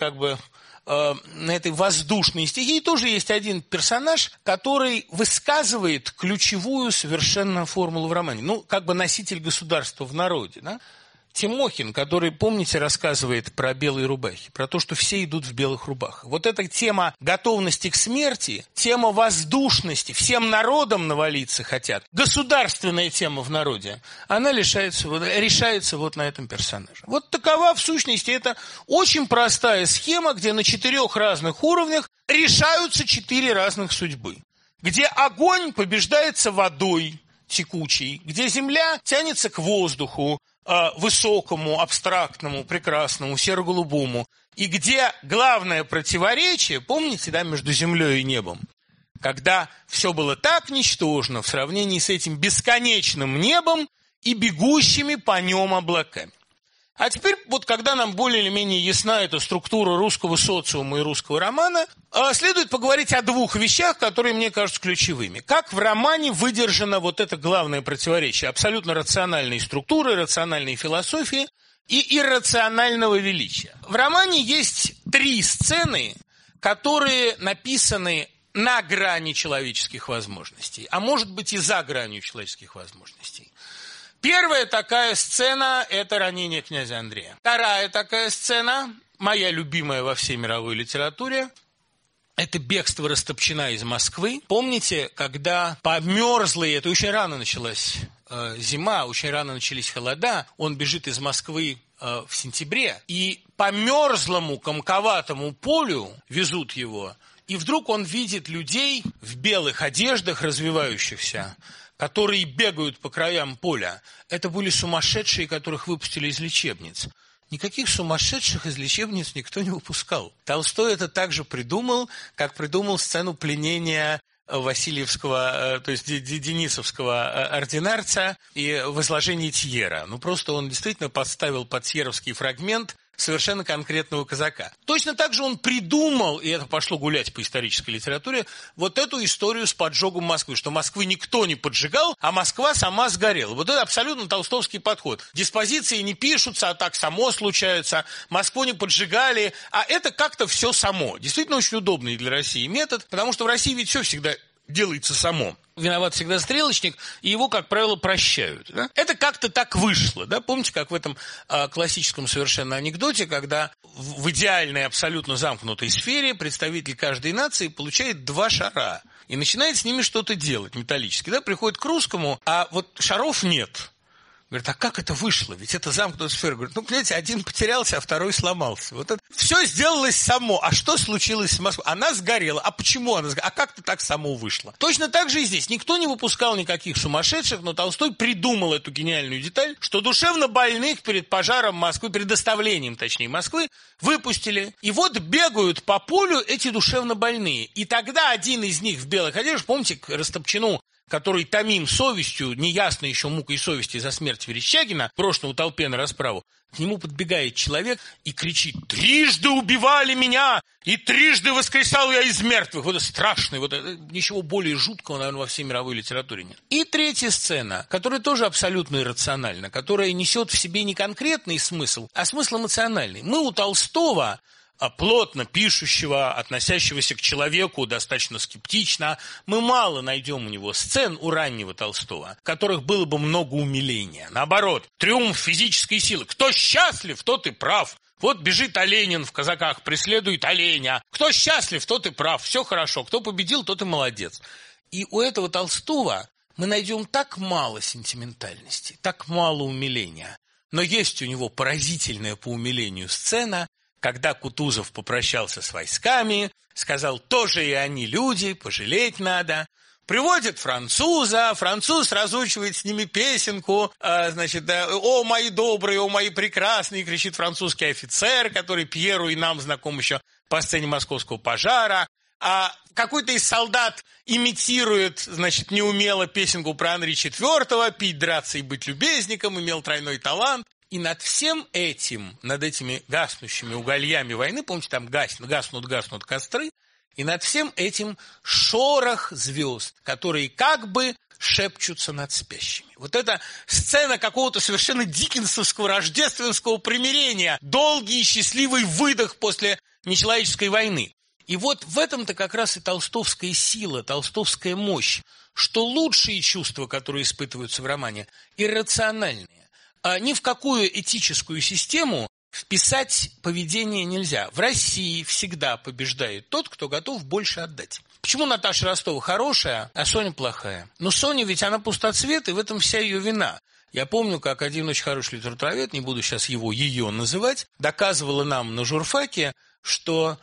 на этой воздушной стихии тоже есть один персонаж, который высказывает ключевую совершенно формулу в романе. Носитель государства в народе. Да? Тимохин, который, помните, рассказывает про белые рубахи, про то, что все идут в белых рубахах. Вот эта тема готовности к смерти, тема воздушности, всем народом навалиться хотят, государственная тема в народе, она решается вот на этом персонаже. Вот такова, в сущности, это очень простая схема, где на 4 разных уровнях решаются 4 разных судьбы. Где огонь побеждается водой текучей, где земля тянется к воздуху, высокому, абстрактному, прекрасному, серо-голубому, и где главное противоречие, помните, да, между землей и небом, когда все было так ничтожно в сравнении с этим бесконечным небом и бегущими по нем облаками. А теперь, вот когда нам более или менее ясна эта структура русского социума и русского романа, следует поговорить о 2 вещах, которые мне кажутся ключевыми. Как в романе выдержано вот это главное противоречие абсолютно рациональной структуры, рациональной философии и иррационального величия. В романе есть 3 сцены, которые написаны на грани человеческих возможностей, а может быть и за гранью человеческих возможностей. Первая такая сцена – это ранение князя Андрея. Вторая такая сцена, моя любимая во всей мировой литературе, это бегство Растопчина из Москвы. Помните, когда померзлые, это очень рано началась зима, очень рано начались холода, он бежит из Москвы в сентябре, и по мерзлому комковатому полю везут его, и вдруг он видит людей в белых одеждах развивающихся, которые бегают по краям поля. Это были сумасшедшие, которых выпустили из лечебниц. Никаких сумасшедших из лечебниц никто не выпускал. Толстой это также придумал, как придумал сцену пленения Васильевского, то есть денисовского ординарца и возложение Тьера. Просто он действительно подставил под тьеровский фрагмент совершенно конкретного казака. Точно так же он придумал, и это пошло гулять по исторической литературе, вот эту историю с поджогом Москвы, что Москвы никто не поджигал, а Москва сама сгорела. Вот это абсолютно толстовский подход. Диспозиции не пишутся, а так само случается. Москву не поджигали, а это как-то все само. Действительно очень удобный для России метод, потому что в России ведь все всегда делается само. Виноват всегда стрелочник, и его, как правило, прощают. Да? Это как-то так вышло. Да? Помните, как в этом классическом совершенно анекдоте, когда в идеальной, абсолютно замкнутой сфере представитель каждой нации получает 2 шара и начинает с ними что-то делать металлически. Да? Приходит к русскому, а вот шаров нет. Говорит, а как это вышло? Ведь это замкнутая сфера. Говорит, ну, понимаете, один потерялся, а второй сломался. Вот это все сделалось само. А что случилось с Москвой? Она сгорела. А почему она сгорела? А как-то так само вышло. Точно так же и здесь. Никто не выпускал никаких сумасшедших, но Толстой придумал эту гениальную деталь, что душевно больных перед пожаром Москвы, перед доставлением, точнее, Москвы, выпустили. И вот бегают по полю эти душевно больные. И тогда один из них в белых одеждах, помните, Растопчину, который томим совестью, неясно еще мукой совести за смерть Верещагина, брошенного толпе на расправу, к нему подбегает человек и кричит: «Трижды убивали меня, и трижды воскресал я из мертвых». Вот это страшно, вот это, ничего более жуткого, наверное, во всей мировой литературе нет. И третья сцена, которая тоже абсолютно иррациональна, которая несет в себе не конкретный смысл, а смысл эмоциональный. Мы у Толстого, плотно пишущего, относящегося к человеку достаточно скептично, мы мало найдем у него сцен у раннего Толстого, в которых было бы много умиления. Наоборот, триумф физической силы. Кто счастлив, тот и прав. Вот бежит Оленин в казаках, преследует оленя. Кто счастлив, тот и прав. Все хорошо. Кто победил, тот и молодец. И у этого Толстого мы найдем так мало сентиментальности, так мало умиления. Но есть у него поразительная по умилению сцена, когда Кутузов попрощался с войсками, сказал, тоже и они люди, пожалеть надо. Приводит француза, француз разучивает с ними песенку, «О, мои добрые, о, мои прекрасные», кричит французский офицер, который Пьеру и нам знаком еще по сцене московского пожара. А какой-то из солдат имитирует, неумело песенку про Анри IV, пить, драться и быть любезником, имел тройной талант. И над всем этим, над этими гаснущими угольями войны, помните, там гаснут костры, и над всем этим шорох звезд, которые как бы шепчутся над спящими. Вот эта сцена какого-то совершенно диккенсовского рождественского примирения, долгий и счастливый выдох после нечеловеческой войны. И вот в этом-то как раз и толстовская сила, толстовская мощь, что лучшие чувства, которые испытываются в романе, иррациональные. Ни в какую этическую систему вписать поведение нельзя. В России всегда побеждает тот, кто готов больше отдать. Почему Наташа Ростова хорошая, а Соня плохая? Но Соня ведь она пустоцвет, и в этом вся ее вина. Я помню, как один очень хороший литературовед, не буду сейчас ее называть, доказывала нам на журфаке, что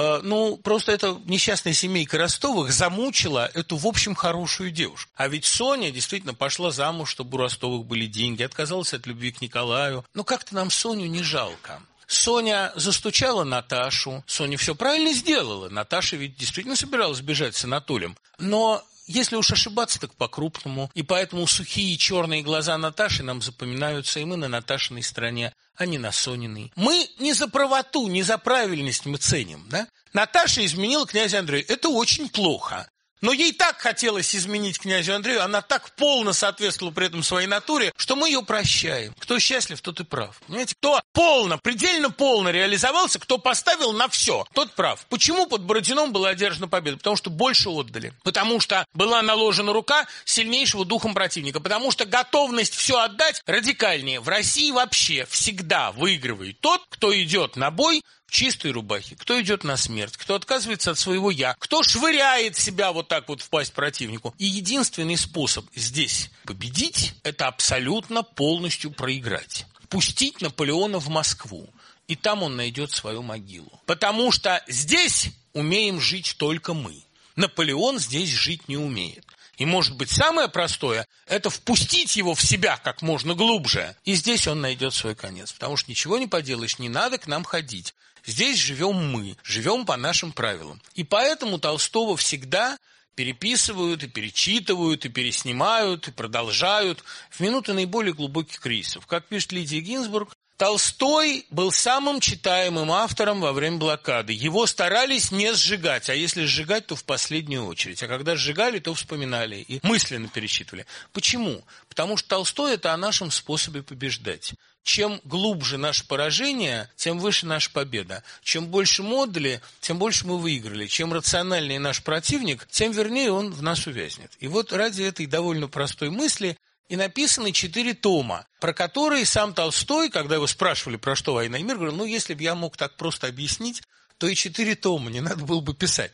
просто эта несчастная семейка Ростовых замучила эту, в общем, хорошую девушку. А ведь Соня действительно пошла замуж, чтобы у Ростовых были деньги, отказалась от любви к Николаю. Но как-то нам Соню не жалко. Соня застучала Наташу, Соня все правильно сделала. Наташа ведь действительно собиралась бежать с Анатолием. Но если уж ошибаться, так по-крупному. И поэтому сухие черные глаза Наташи нам запоминаются, и мы на Наташиной стороне, а не на Сониной. Мы не за правоту, не за правильность мы ценим, да? Наташа изменила князю Андрею. Это очень плохо. Но ей так хотелось изменить князю Андрею, она так полно соответствовала при этом своей натуре, что мы ее прощаем. Кто счастлив, тот и прав. Понимаете? Кто предельно полно реализовался, кто поставил на все, тот прав. Почему под Бородином была одержана победа? Потому что больше отдали. Потому что была наложена рука сильнейшего духом противника. Потому что готовность все отдать радикальнее. В России вообще всегда выигрывает тот, кто идет на бой в чистой рубахе, кто идет на смерть, кто отказывается от своего «я», кто швыряет себя вот так вот в пасть противнику. И единственный способ здесь победить – это абсолютно полностью проиграть. Пустить Наполеона в Москву, и там он найдет свою могилу. Потому что здесь умеем жить только мы. Наполеон здесь жить не умеет. И, может быть, самое простое – это впустить его в себя как можно глубже. И здесь он найдет свой конец. Потому что ничего не поделаешь, не надо к нам ходить. Здесь живем мы, живем по нашим правилам. И поэтому Толстого всегда переписывают, и перечитывают, и переснимают, и продолжают в минуты наиболее глубоких кризисов. Как пишет Лидия Гинзбург, Толстой был самым читаемым автором во время блокады. Его старались не сжигать, а если сжигать, то в последнюю очередь. А когда сжигали, то вспоминали и мысленно перечитывали. Почему? Потому что Толстой – это о нашем способе побеждать. Чем глубже наше поражение, тем выше наша победа. Чем больше мы отдали, тем больше мы выиграли. Чем рациональнее наш противник, тем вернее он в нас увязнет. И вот ради этой довольно простой мысли и написаны 4 тома, про которые сам Толстой, когда его спрашивали, про что «Война и мир», говорил, если бы я мог так просто объяснить, то и 4 тома не надо было бы писать.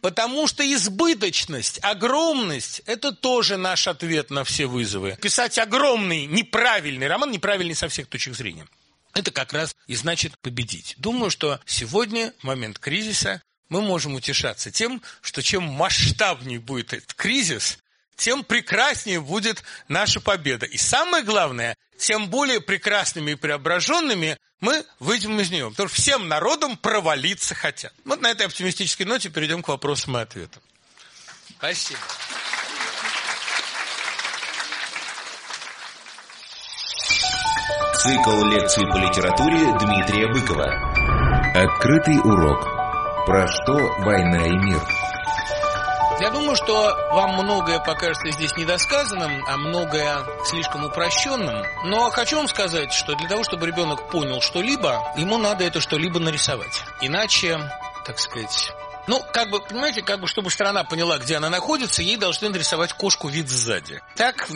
Потому что избыточность, огромность – это тоже наш ответ на все вызовы. Писать огромный, неправильный роман, неправильный со всех точек зрения, это как раз и значит победить. Думаю, что сегодня, в момент кризиса, мы можем утешаться тем, что чем масштабнее будет этот кризис, тем прекраснее будет наша победа. И самое главное, тем более прекрасными и преображенными мы выйдем из нее. Потому что всем народам провалиться хотят. Вот на этой оптимистической ноте перейдем к вопросам и ответам. Спасибо.
Цикл лекций по литературе Дмитрия Быкова. Открытый урок. Про что война и мир?
Я думаю, что вам многое покажется здесь недосказанным, а многое слишком упрощенным. Но хочу вам сказать, что для того, чтобы ребенок понял что-либо, ему надо это что-либо нарисовать. Иначе, так сказать... понимаете, чтобы страна поняла, где она находится, ей должны нарисовать кошку вид сзади. Так,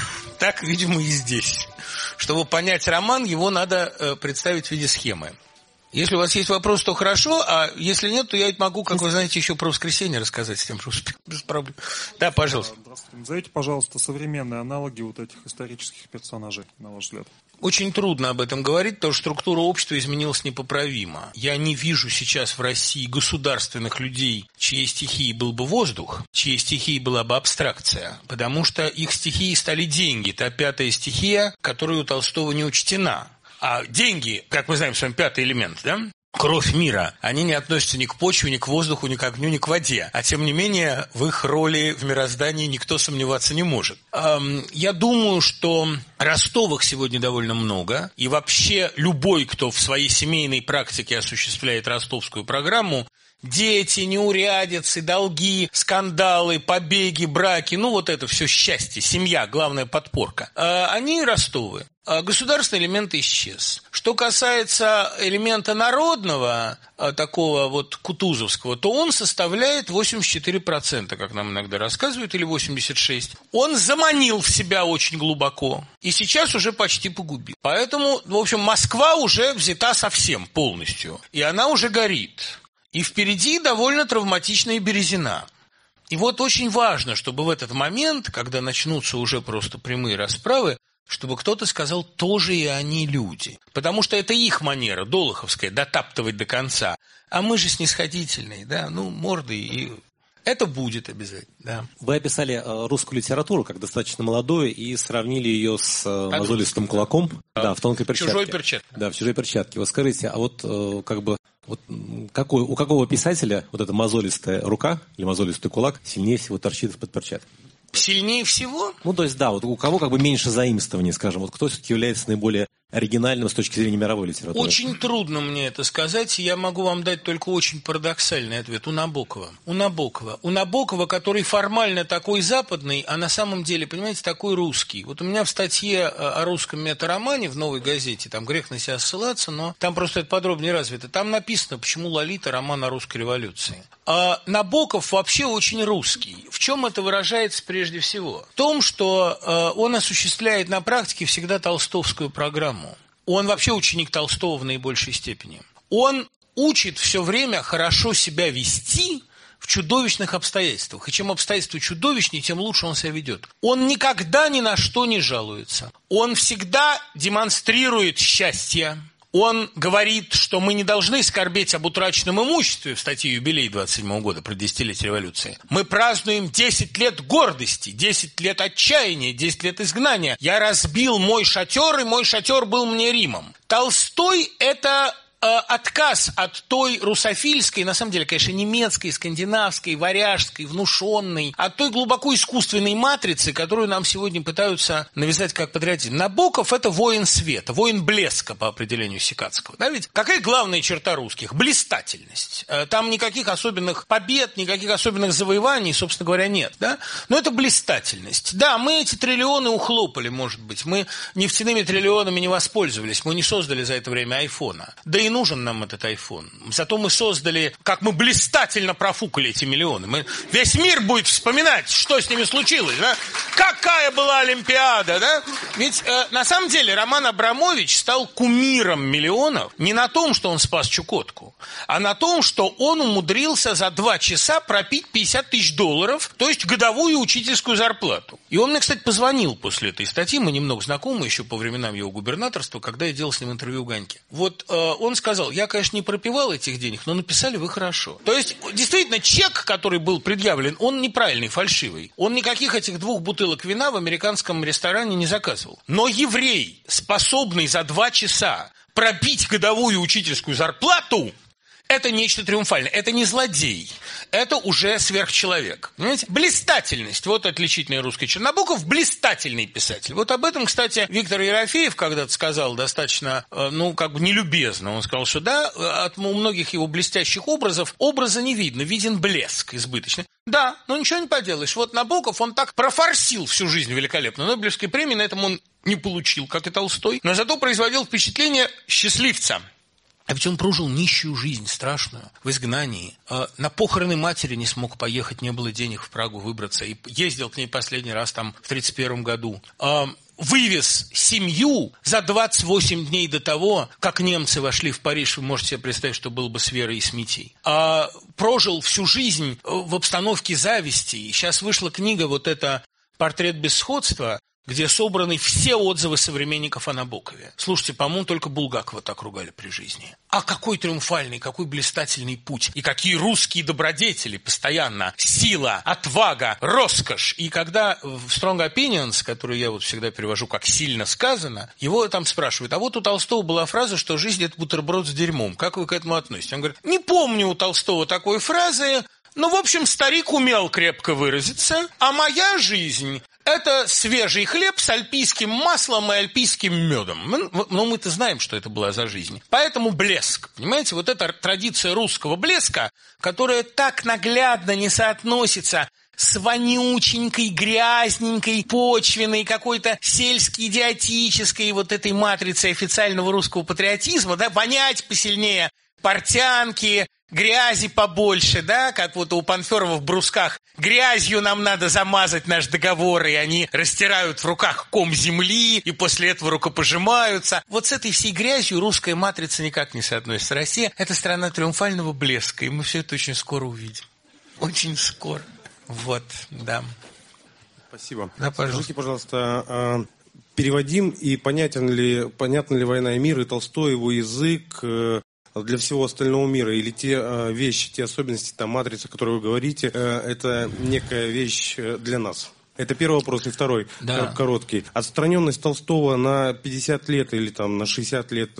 видимо, и здесь. Чтобы понять роман, его надо представить в виде схемы. Если у вас есть вопрос, то хорошо, а если нет, то я могу, как вы знаете, еще про воскресенье рассказать с тем, что без проблем. Да, пожалуйста.
Здравствуйте. Назовите, пожалуйста, современные аналоги вот этих исторических персонажей, на ваш взгляд.
Очень трудно об этом говорить, потому что структура общества изменилась непоправимо. Я не вижу сейчас в России государственных людей, чьей стихией был бы воздух, чьей стихией была бы абстракция, потому что их стихией стали деньги. Это пятая стихия, которая у Толстого не учтена. А деньги, как мы знаем с вами, пятый элемент, да? Кровь мира. Они не относятся ни к почве, ни к воздуху, ни к огню, ни к воде. А тем не менее, в их роли в мироздании никто сомневаться не может. Я думаю, что Ростовых сегодня довольно много. И вообще любой, кто в своей семейной практике осуществляет ростовскую программу, дети, неурядицы, долги, скандалы, побеги, браки, вот это все счастье, семья, главная подпорка. Они Ростовы. Государственный элемент исчез. Что касается элемента народного, такого вот кутузовского, то он составляет 84%, как нам иногда рассказывают, или 86%. Он заманил в себя очень глубоко и сейчас уже почти погубил. Поэтому, в общем, Москва уже взята совсем полностью, и она уже горит. И впереди довольно травматичная Березина. И вот очень важно, чтобы в этот момент, когда начнутся уже просто прямые расправы, чтобы кто-то сказал, тоже и они люди. Потому что это их манера, долоховская, дотаптывать до конца. А мы же снисходительные, да, морды и... Это будет обязательно, да.
Вы описали русскую литературу как достаточно молодую и сравнили ее с мозолистым кулаком. Да, в тонкой перчатке.
В чужой перчатке.
Да, в чужой перчатке. Вот скажите, а у какого писателя вот эта мозолистая рука или мозолистый кулак сильнее всего торчит из-под перчатки?
Сильнее всего?
То есть, да, вот у кого меньше заимствований, скажем, кто все-таки является наиболее оригинальным с точки зрения мировой литературы?
Очень трудно мне это сказать, я могу вам дать только очень парадоксальный ответ. У Набокова. У Набокова, который формально такой западный, а на самом деле, понимаете, такой русский. Вот у меня в статье о русском метаромане в «Новой газете», там грех на себя ссылаться, но там просто это подробнее развито, там написано, почему «Лолита» – роман о русской революции. А Набоков вообще очень русский. В чем это выражается прежде всего? В том, что он осуществляет на практике всегда толстовскую программу. Он вообще ученик Толстого в наибольшей степени. Он учит все время хорошо себя вести в чудовищных обстоятельствах. И чем обстоятельства чудовищнее, тем лучше он себя ведет. Он никогда ни на что не жалуется. Он всегда демонстрирует счастье. Он говорит, что мы не должны скорбеть об утраченном имуществе в статье «Юбилей» 27 года про 10-летие революции. Мы празднуем 10 лет гордости, 10 лет отчаяния, 10 лет изгнания. Я разбил мой шатер, и мой шатер был мне Римом. Толстой – это отказ от той русофильской, на самом деле, конечно, немецкой, скандинавской, варяжской, внушенной, от той глубоко искусственной матрицы, которую нам сегодня пытаются навязать как патриотизм. Набоков – это воин света, воин блеска по определению Сикацкого. Да, ведь какая главная черта русских? Блистательность. Там никаких особенных побед, никаких особенных завоеваний, собственно говоря, нет. Да? Но это блистательность. Да, мы эти триллионы ухлопали, может быть. Мы нефтяными триллионами не воспользовались. Мы не создали за это время айфона. Да и нужен нам этот iPhone. Зато мы создали, как мы блистательно профукали эти миллионы. Весь мир будет вспоминать, что с ними случилось, да? Какая была Олимпиада, да? Ведь на самом деле Роман Абрамович стал кумиром миллионов не на том, что он спас Чукотку, а на том, что он умудрился за 2 часа пропить $50 тысяч, то есть годовую учительскую зарплату. И он мне, кстати, позвонил после этой статьи, мы немного знакомы еще по временам его губернаторства, когда я делал с ним интервью в Ганьке. Вот он сказал, я, конечно, не пропивал этих денег, но написали вы хорошо. То есть, действительно, чек, который был предъявлен, он неправильный, фальшивый. Он никаких этих 2 бутылок вина в американском ресторане не заказывал. Но еврей, способный за 2 часа пробить годовую учительскую зарплату, это нечто триумфальное. Это не злодей. Это уже сверхчеловек. Понимаете? Блистательность. Вот отличительный русский Чернобоков. Блистательный писатель. Вот об этом, кстати, Виктор Ерофеев когда-то сказал достаточно, нелюбезно. Он сказал, что да, у многих его блестящих образов образа не видно. Виден блеск избыточный. Да, но ничего не поделаешь. Вот Набоков, он так профорсил всю жизнь великолепно. Нобелевской премии на этом он не получил, как и Толстой. Но зато производил впечатление счастливца. А ведь он прожил нищую жизнь, страшную, в изгнании. На похороны матери не смог поехать, не было денег в Прагу выбраться. И ездил к ней последний раз там в 1931 году. Вывез семью за 28 дней до того, как немцы вошли в Париж. Вы можете себе представить, что было бы с Верой и с Митей. Прожил всю жизнь в обстановке зависти. И сейчас вышла книга вот эта «Портрет без сходства», где собраны все отзывы современников о Набокове. Слушайте, по-моему, только Булгакова так ругали при жизни. А какой триумфальный, какой блистательный путь. И какие русские добродетели постоянно. Сила, отвага, роскошь. И когда в Strong Opinions, которую я вот всегда перевожу как «сильно сказано», его там спрашивают, а вот у Толстого была фраза, что жизнь – это бутерброд с дерьмом. Как вы к этому относитесь? Он говорит, не помню у Толстого такой фразы, но, в общем, старик умел крепко выразиться, а моя жизнь – это свежий хлеб с альпийским маслом и альпийским медом. Но мы-то знаем, что это была за жизнь. Поэтому блеск. Понимаете, вот эта традиция русского блеска, которая так наглядно не соотносится с вонюченькой, грязненькой, почвенной, какой-то сельско-идиотической вот этой матрицей официального русского патриотизма, да, вонять посильнее портянки, грязи побольше, да, как вот у Панферова в «Брусках». Грязью нам надо замазать наш договор, и они растирают в руках ком земли, и после этого рукопожимаются. Вот с этой всей грязью русская матрица никак не соотносится. Россия – это страна триумфального блеска, и мы все это очень скоро увидим. Очень скоро. Вот, да.
Спасибо.
Да, пожалуйста.
Скажите, пожалуйста, переводим и понятна ли «Война и мир» и Толстой, его язык для всего остального мира? Или те вещи, те особенности, та матрица, о которой вы говорите, это некая вещь для нас? Это первый вопрос. И второй, да, короткий. Отстраненность Толстого на 50 лет или там, на 60 лет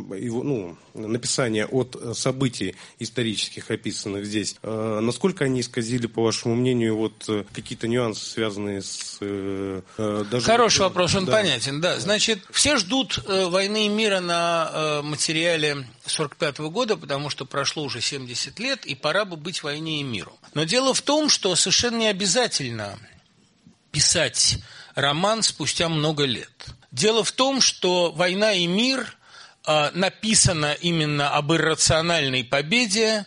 его, написания от событий исторических, описанных здесь, насколько они исказили, по вашему мнению, вот какие-то нюансы, связанные с... даже
Хороший вопрос, он понятен. Да. Значит, все ждут «Войны и мира» на материале 1945 года, потому что прошло уже 70 лет, и пора бы быть «Войне и миру». Но дело в том, что совершенно не обязательно писать роман спустя много лет. Дело в том, что «Война и мир» написана именно об иррациональной победе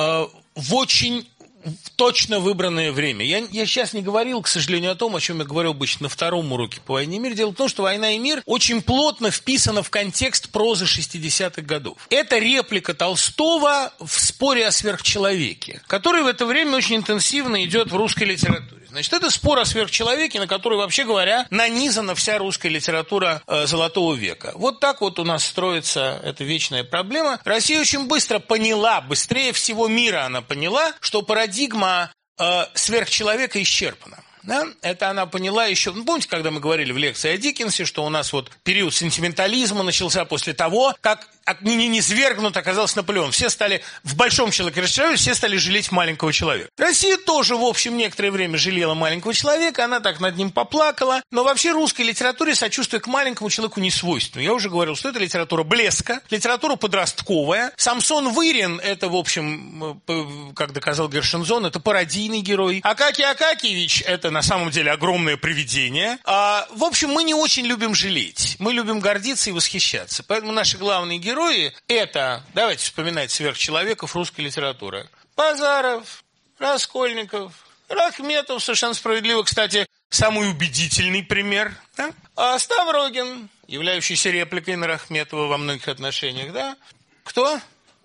в очень точно выбранное время. Я сейчас не говорил, к сожалению, о том, о чем я говорил обычно на втором уроке по «Войне и мир». Дело в том, что «Война и мир» очень плотно вписана в контекст прозы 60-х годов. Это реплика Толстого в «Споре о сверхчеловеке», который в это время очень интенсивно идет в русской литературе. Значит, это спор о сверхчеловеке, на который, вообще говоря, нанизана вся русская литература Золотого века. Вот так вот у нас строится эта вечная проблема. Россия очень быстро поняла, быстрее всего мира она поняла, что парадигма сверхчеловека исчерпана. Да? Это она поняла еще... помните, когда мы говорили в лекции о Диккенсе, что у нас вот период сентиментализма начался после того, как низвергнут оказался Наполеон. Все стали в большом человеке расчаровывать, все стали жалеть маленького человека. Россия тоже, в общем, некоторое время жалела маленького человека, она так над ним поплакала. Но вообще русской литературе сочувствие к маленькому человеку не свойственно. Я уже говорил, что это литература блеска, литература подростковая. Самсон Вырин, это, в общем, как доказал Гершензон, это пародийный герой. Акакий Акакиевич, это на самом деле огромное привидение. В общем, мы не очень любим жалеть. Мы любим гордиться и восхищаться. Поэтому наши главные герои герои – это, давайте вспоминать сверхчеловеков русской литературы. Базаров, Раскольников, Рахметов, совершенно справедливо, кстати, самый убедительный пример, да? А Ставрогин, являющийся репликой на Рахметова во многих отношениях, да? Кто?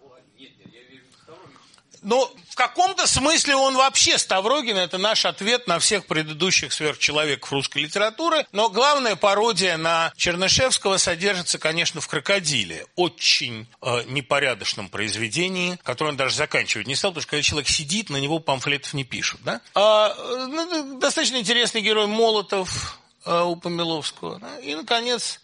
Но в каком-то смысле он вообще, Ставрогин, это наш ответ на всех предыдущих сверхчеловеков русской литературы. Но главная пародия на Чернышевского содержится, конечно, в «Крокодиле». Очень непорядочном произведении, которое он даже заканчивать не стал, потому что когда человек сидит, на него памфлетов не пишут. Да? Достаточно интересный герой Молотов у Помиловского. Да? И, наконец,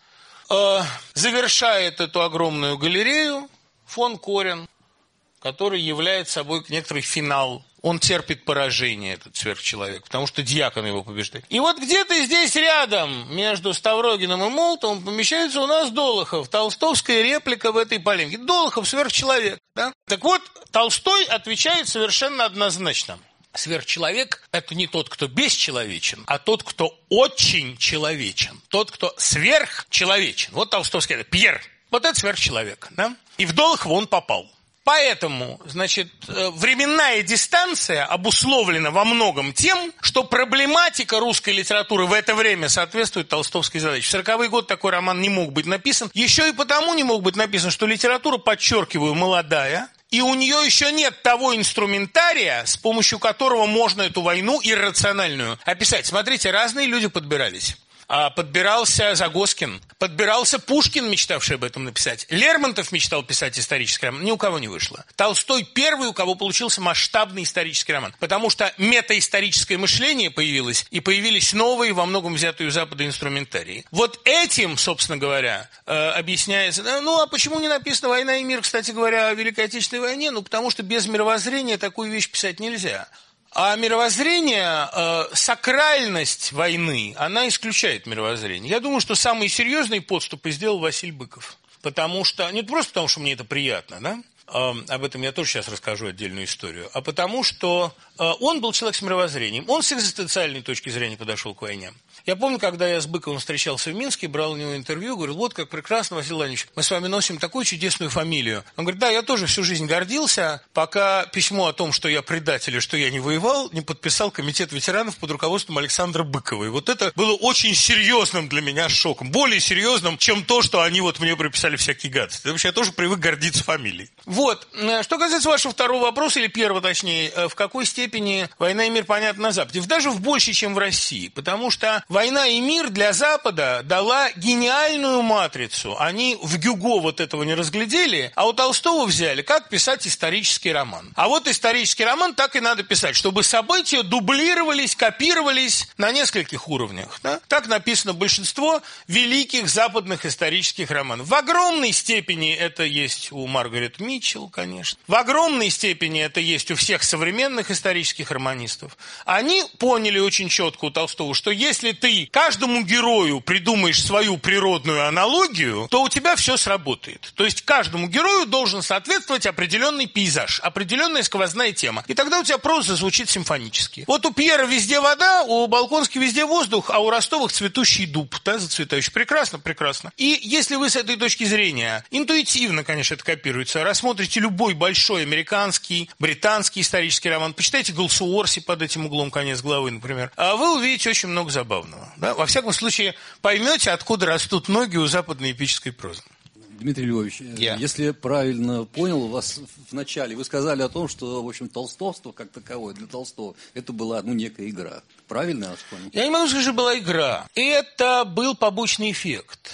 завершает эту огромную галерею фон Корен, который является собой некоторый финал. Он терпит поражение, этот сверхчеловек, потому что дьякон его побеждает. И вот где-то здесь рядом, между Ставрогиным и Молотовым, помещается у нас Долохов, толстовская реплика в этой полемике. Долохов сверхчеловек. Да? Так вот, Толстой отвечает совершенно однозначно. Сверхчеловек – это не тот, кто бесчеловечен, а тот, кто очень человечен. Тот, кто сверхчеловечен. Вот толстовский Пьер. Вот это сверхчеловек. Да? И в Долохова он попал. Поэтому, значит, временная дистанция обусловлена во многом тем, что проблематика русской литературы в это время соответствует толстовской задаче. В 40-е годы такой роман не мог быть написан. Еще и потому не мог быть написан, что литература, подчеркиваю, молодая, и у нее еще нет того инструментария, с помощью которого можно эту войну иррациональную описать. Смотрите, разные люди подбирались. Подбирался Загоскин, подбирался Пушкин, мечтавший об этом написать. Лермонтов мечтал писать исторический роман, ни у кого не вышло. Толстой первый, у кого получился масштабный исторический роман, потому что метаисторическое мышление появилось, и появились новые, во многом взятые у Запада инструментарии. Вот этим, собственно говоря, объясняется, а почему не написано «Война и мир», кстати говоря, о Великой Отечественной войне? Потому что без мировоззрения такую вещь писать нельзя. А мировоззрение, сакральность войны, она исключает мировоззрение. Я думаю, что самые серьезные подступы сделал Василий Быков. Потому что, не просто потому, что мне это приятно, да? Об этом я тоже сейчас расскажу отдельную историю, а потому что он был человек с мировоззрением. Он с экзистенциальной точки зрения подошел к войне. Я помню, когда я с Быковым встречался в Минске, брал у него интервью, говорил, вот как прекрасно, Василий Владимирович, мы с вами носим такую чудесную фамилию. Он говорит, да, я тоже всю жизнь гордился, пока письмо о том, что я предатель и что я не воевал, не подписал комитет ветеранов под руководством Александра Быкова. И вот это было очень серьезным для меня шоком. Более серьезным, чем то, что они вот мне приписали всякие гадости. Вообще, я тоже привык гордиться фамилией. Вот. Что касается вашего второго вопроса, или первого точнее, в какой степени война и мир понятна на Западе? Даже в большей, чем в России. Потому что война и мир для Запада дала гениальную матрицу. Они в Гюго вот этого не разглядели, а у Толстого взяли, как писать исторический роман. А вот исторический роман так и надо писать, чтобы события дублировались, копировались на нескольких уровнях. Да? Так написано большинство великих западных исторических романов. В огромной степени это есть у Маргарет Митчелл, конечно. В огромной степени это есть у всех современных исторических романистов. Они поняли очень четко у Толстого, что если ты каждому герою придумаешь свою природную аналогию, то у тебя все сработает. То есть каждому герою должен соответствовать определенный пейзаж, определенная сквозная тема. И тогда у тебя проза звучит симфонически. Вот у Пьера везде вода, у Балконски везде воздух, а у Ростовых цветущий дуб, да, зацветающий. Прекрасно, прекрасно. И если вы с этой точки зрения, интуитивно, конечно, это копируется, рассмотрите любой большой американский, британский исторический роман, почитайте Голсуорси под этим углом, конец главы, например, а вы увидите очень много забавного. Да? Во всяком случае, поймете, откуда растут ноги у западной эпической прозы.
Дмитрий Львович, если я правильно понял, у вас вначале вы сказали о том, что, в общем, толстовство как таковое для Толстого, это была, некая игра. Правильно я вас понял?
Я не могу сказать, что была игра. Это был побочный эффект.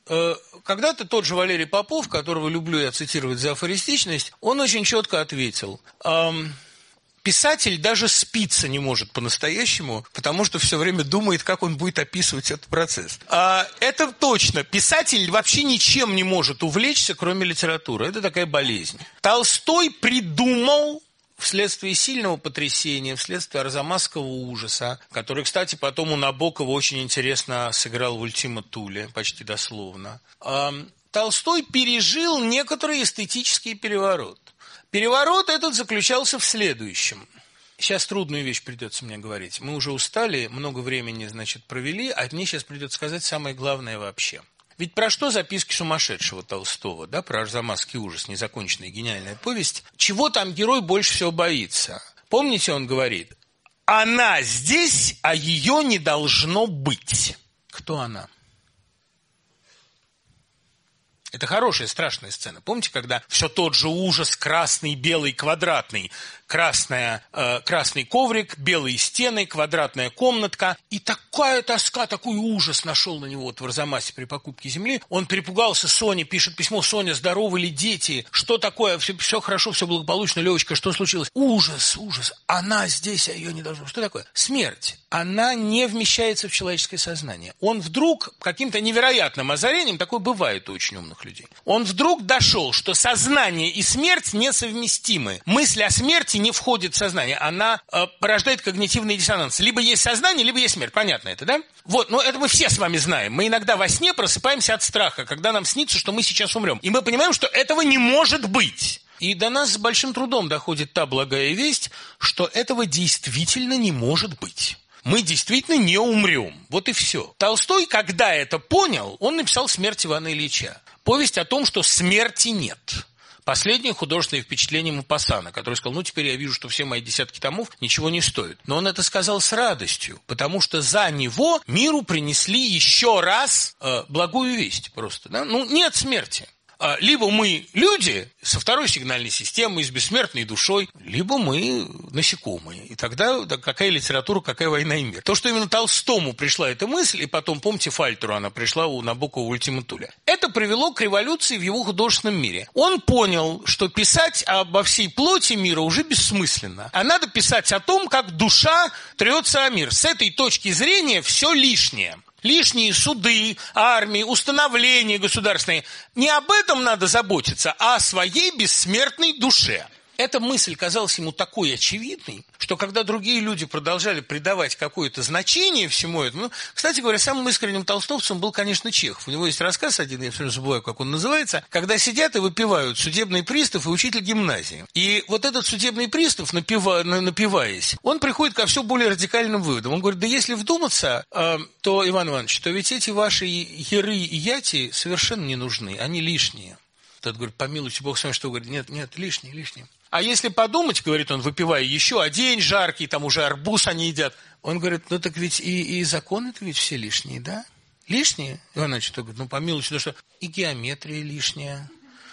Когда-то тот же Валерий Попов, которого люблю я цитировать за афористичность, он очень четко ответил: писатель даже спиться не может по-настоящему, потому что все время думает, как он будет описывать этот процесс. Это точно. Писатель вообще ничем не может увлечься, кроме литературы. Это такая болезнь. Толстой придумал вследствие сильного потрясения, вследствие арзамасского ужаса, который, кстати, потом у Набокова очень интересно сыграл в «Ультима Туле», почти дословно. Толстой пережил некоторый эстетический переворот. Переворот этот заключался в следующем. Сейчас трудную вещь придется мне говорить. Мы уже устали, много времени, провели, а мне сейчас придется сказать самое главное вообще. Ведь про что записки сумасшедшего Толстого, да, про арзамасский ужас, незаконченная гениальная повесть? Чего там герой больше всего боится? Помните, он говорит, она здесь, а ее не должно быть. Кто она? Это хорошая, страшная сцена. Помните, когда все тот же ужас, красный, белый, квадратный, красный коврик, белые стены, квадратная комнатка. И такая тоска, такой ужас нашел на него вот в Арзамасе при покупке земли. Он перепугался, Соне пишет письмо: Соня, здоровы ли дети? Что такое? Все хорошо, все благополучно, Левочка, что случилось? Ужас, ужас. Она здесь, а ее не должно. Что такое? Смерть. Она не вмещается в человеческое сознание. Он вдруг каким-то невероятным озарением, такое бывает у очень умных людей, он вдруг дошел, что сознание и смерть несовместимы. Мысль о смерти не входит в сознание, она порождает когнитивный диссонанс. Либо есть сознание, либо есть смерть. Понятно это, да? Вот, но это мы все с вами знаем. Мы иногда во сне просыпаемся от страха, когда нам снится, что мы сейчас умрем. И мы понимаем, что этого не может быть. И до нас с большим трудом доходит та благая весть, что этого действительно не может быть. Мы действительно не умрем. Вот и все. Толстой, когда это понял, он написал «Смерть Ивана Ильича». Повесть о том, что смерти нет. Последнее художественное впечатление Мопассана, который сказал, ну теперь я вижу, что все мои десятки томов ничего не стоят. Но он это сказал с радостью, потому что за него миру принесли еще раз благую весть просто. Да? Ну, нет смерти. Либо мы люди со второй сигнальной системой, с бессмертной душой, либо мы насекомые. И тогда да, какая литература, какая война и мир. То, что именно Толстому пришла эта мысль, и потом, помните, Фальтеру она пришла у Набокова в «Ультима Туле», это привело к революции в его художественном мире. Он понял, что писать обо всей плоти мира уже бессмысленно. А надо писать о том, как душа трется о мир. С этой точки зрения все лишнее. Лишние суды, армии, установления государственные. Не об этом надо заботиться, а о своей бессмертной душе. Эта мысль казалась ему такой очевидной, что когда другие люди продолжали придавать какое-то значение всему этому... Ну, кстати говоря, самым искренним толстовцем был, конечно, Чехов. У него есть рассказ один, я все время забываю, как он называется, когда сидят и выпивают судебный пристав и учитель гимназии. И вот этот судебный пристав, напиваясь, он приходит ко все более радикальным выводам. Он говорит, да если вдуматься, то, Иван Иванович, то ведь эти ваши еры и яти совершенно не нужны, они лишние. Тот говорит, помилуйте Бог с вами, что говорит, нет, лишние. А если подумать, говорит он, выпивая еще, день жаркий, там уже арбуз они едят. Он говорит, ну так ведь и законы-то ведь все лишние, да? Лишние? Иван Иванович говорит, ну помилуйте, что и геометрия лишняя,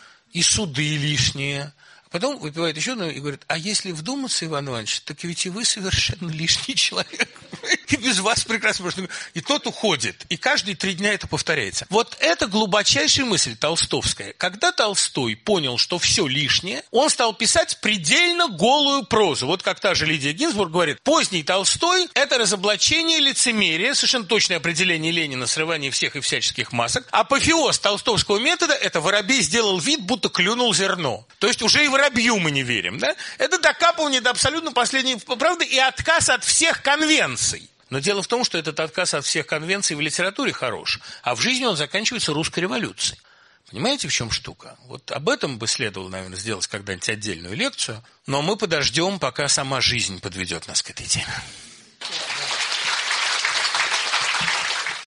и суды лишние. Потом выпивает еще одно и говорит, а если вдуматься, Иван Иванович, так ведь и вы совершенно лишний человек. И без вас прекрасно можно. И тот уходит. И каждые 3 дня это повторяется. Вот это глубочайшая мысль толстовская. Когда Толстой понял, что все лишнее, он стал писать предельно голую прозу. Вот как та же Лидия Гинзбург говорит, поздний Толстой – это разоблачение лицемерия, совершенно точное определение Ленина, срывание всех и всяческих масок. Апофеоз толстовского метода – это воробей сделал вид, будто клюнул зерно. То есть уже и воробью мы не верим. Да? Это докапывание до абсолютно последней правды и отказ от всех конвенций. Но дело в том, что этот отказ от всех конвенций в литературе хорош, а в жизни он заканчивается русской революцией. Понимаете, в чем штука? Вот об этом бы следовало, наверное, сделать когда-нибудь отдельную лекцию, но мы подождем, пока сама жизнь подведет нас к этой теме.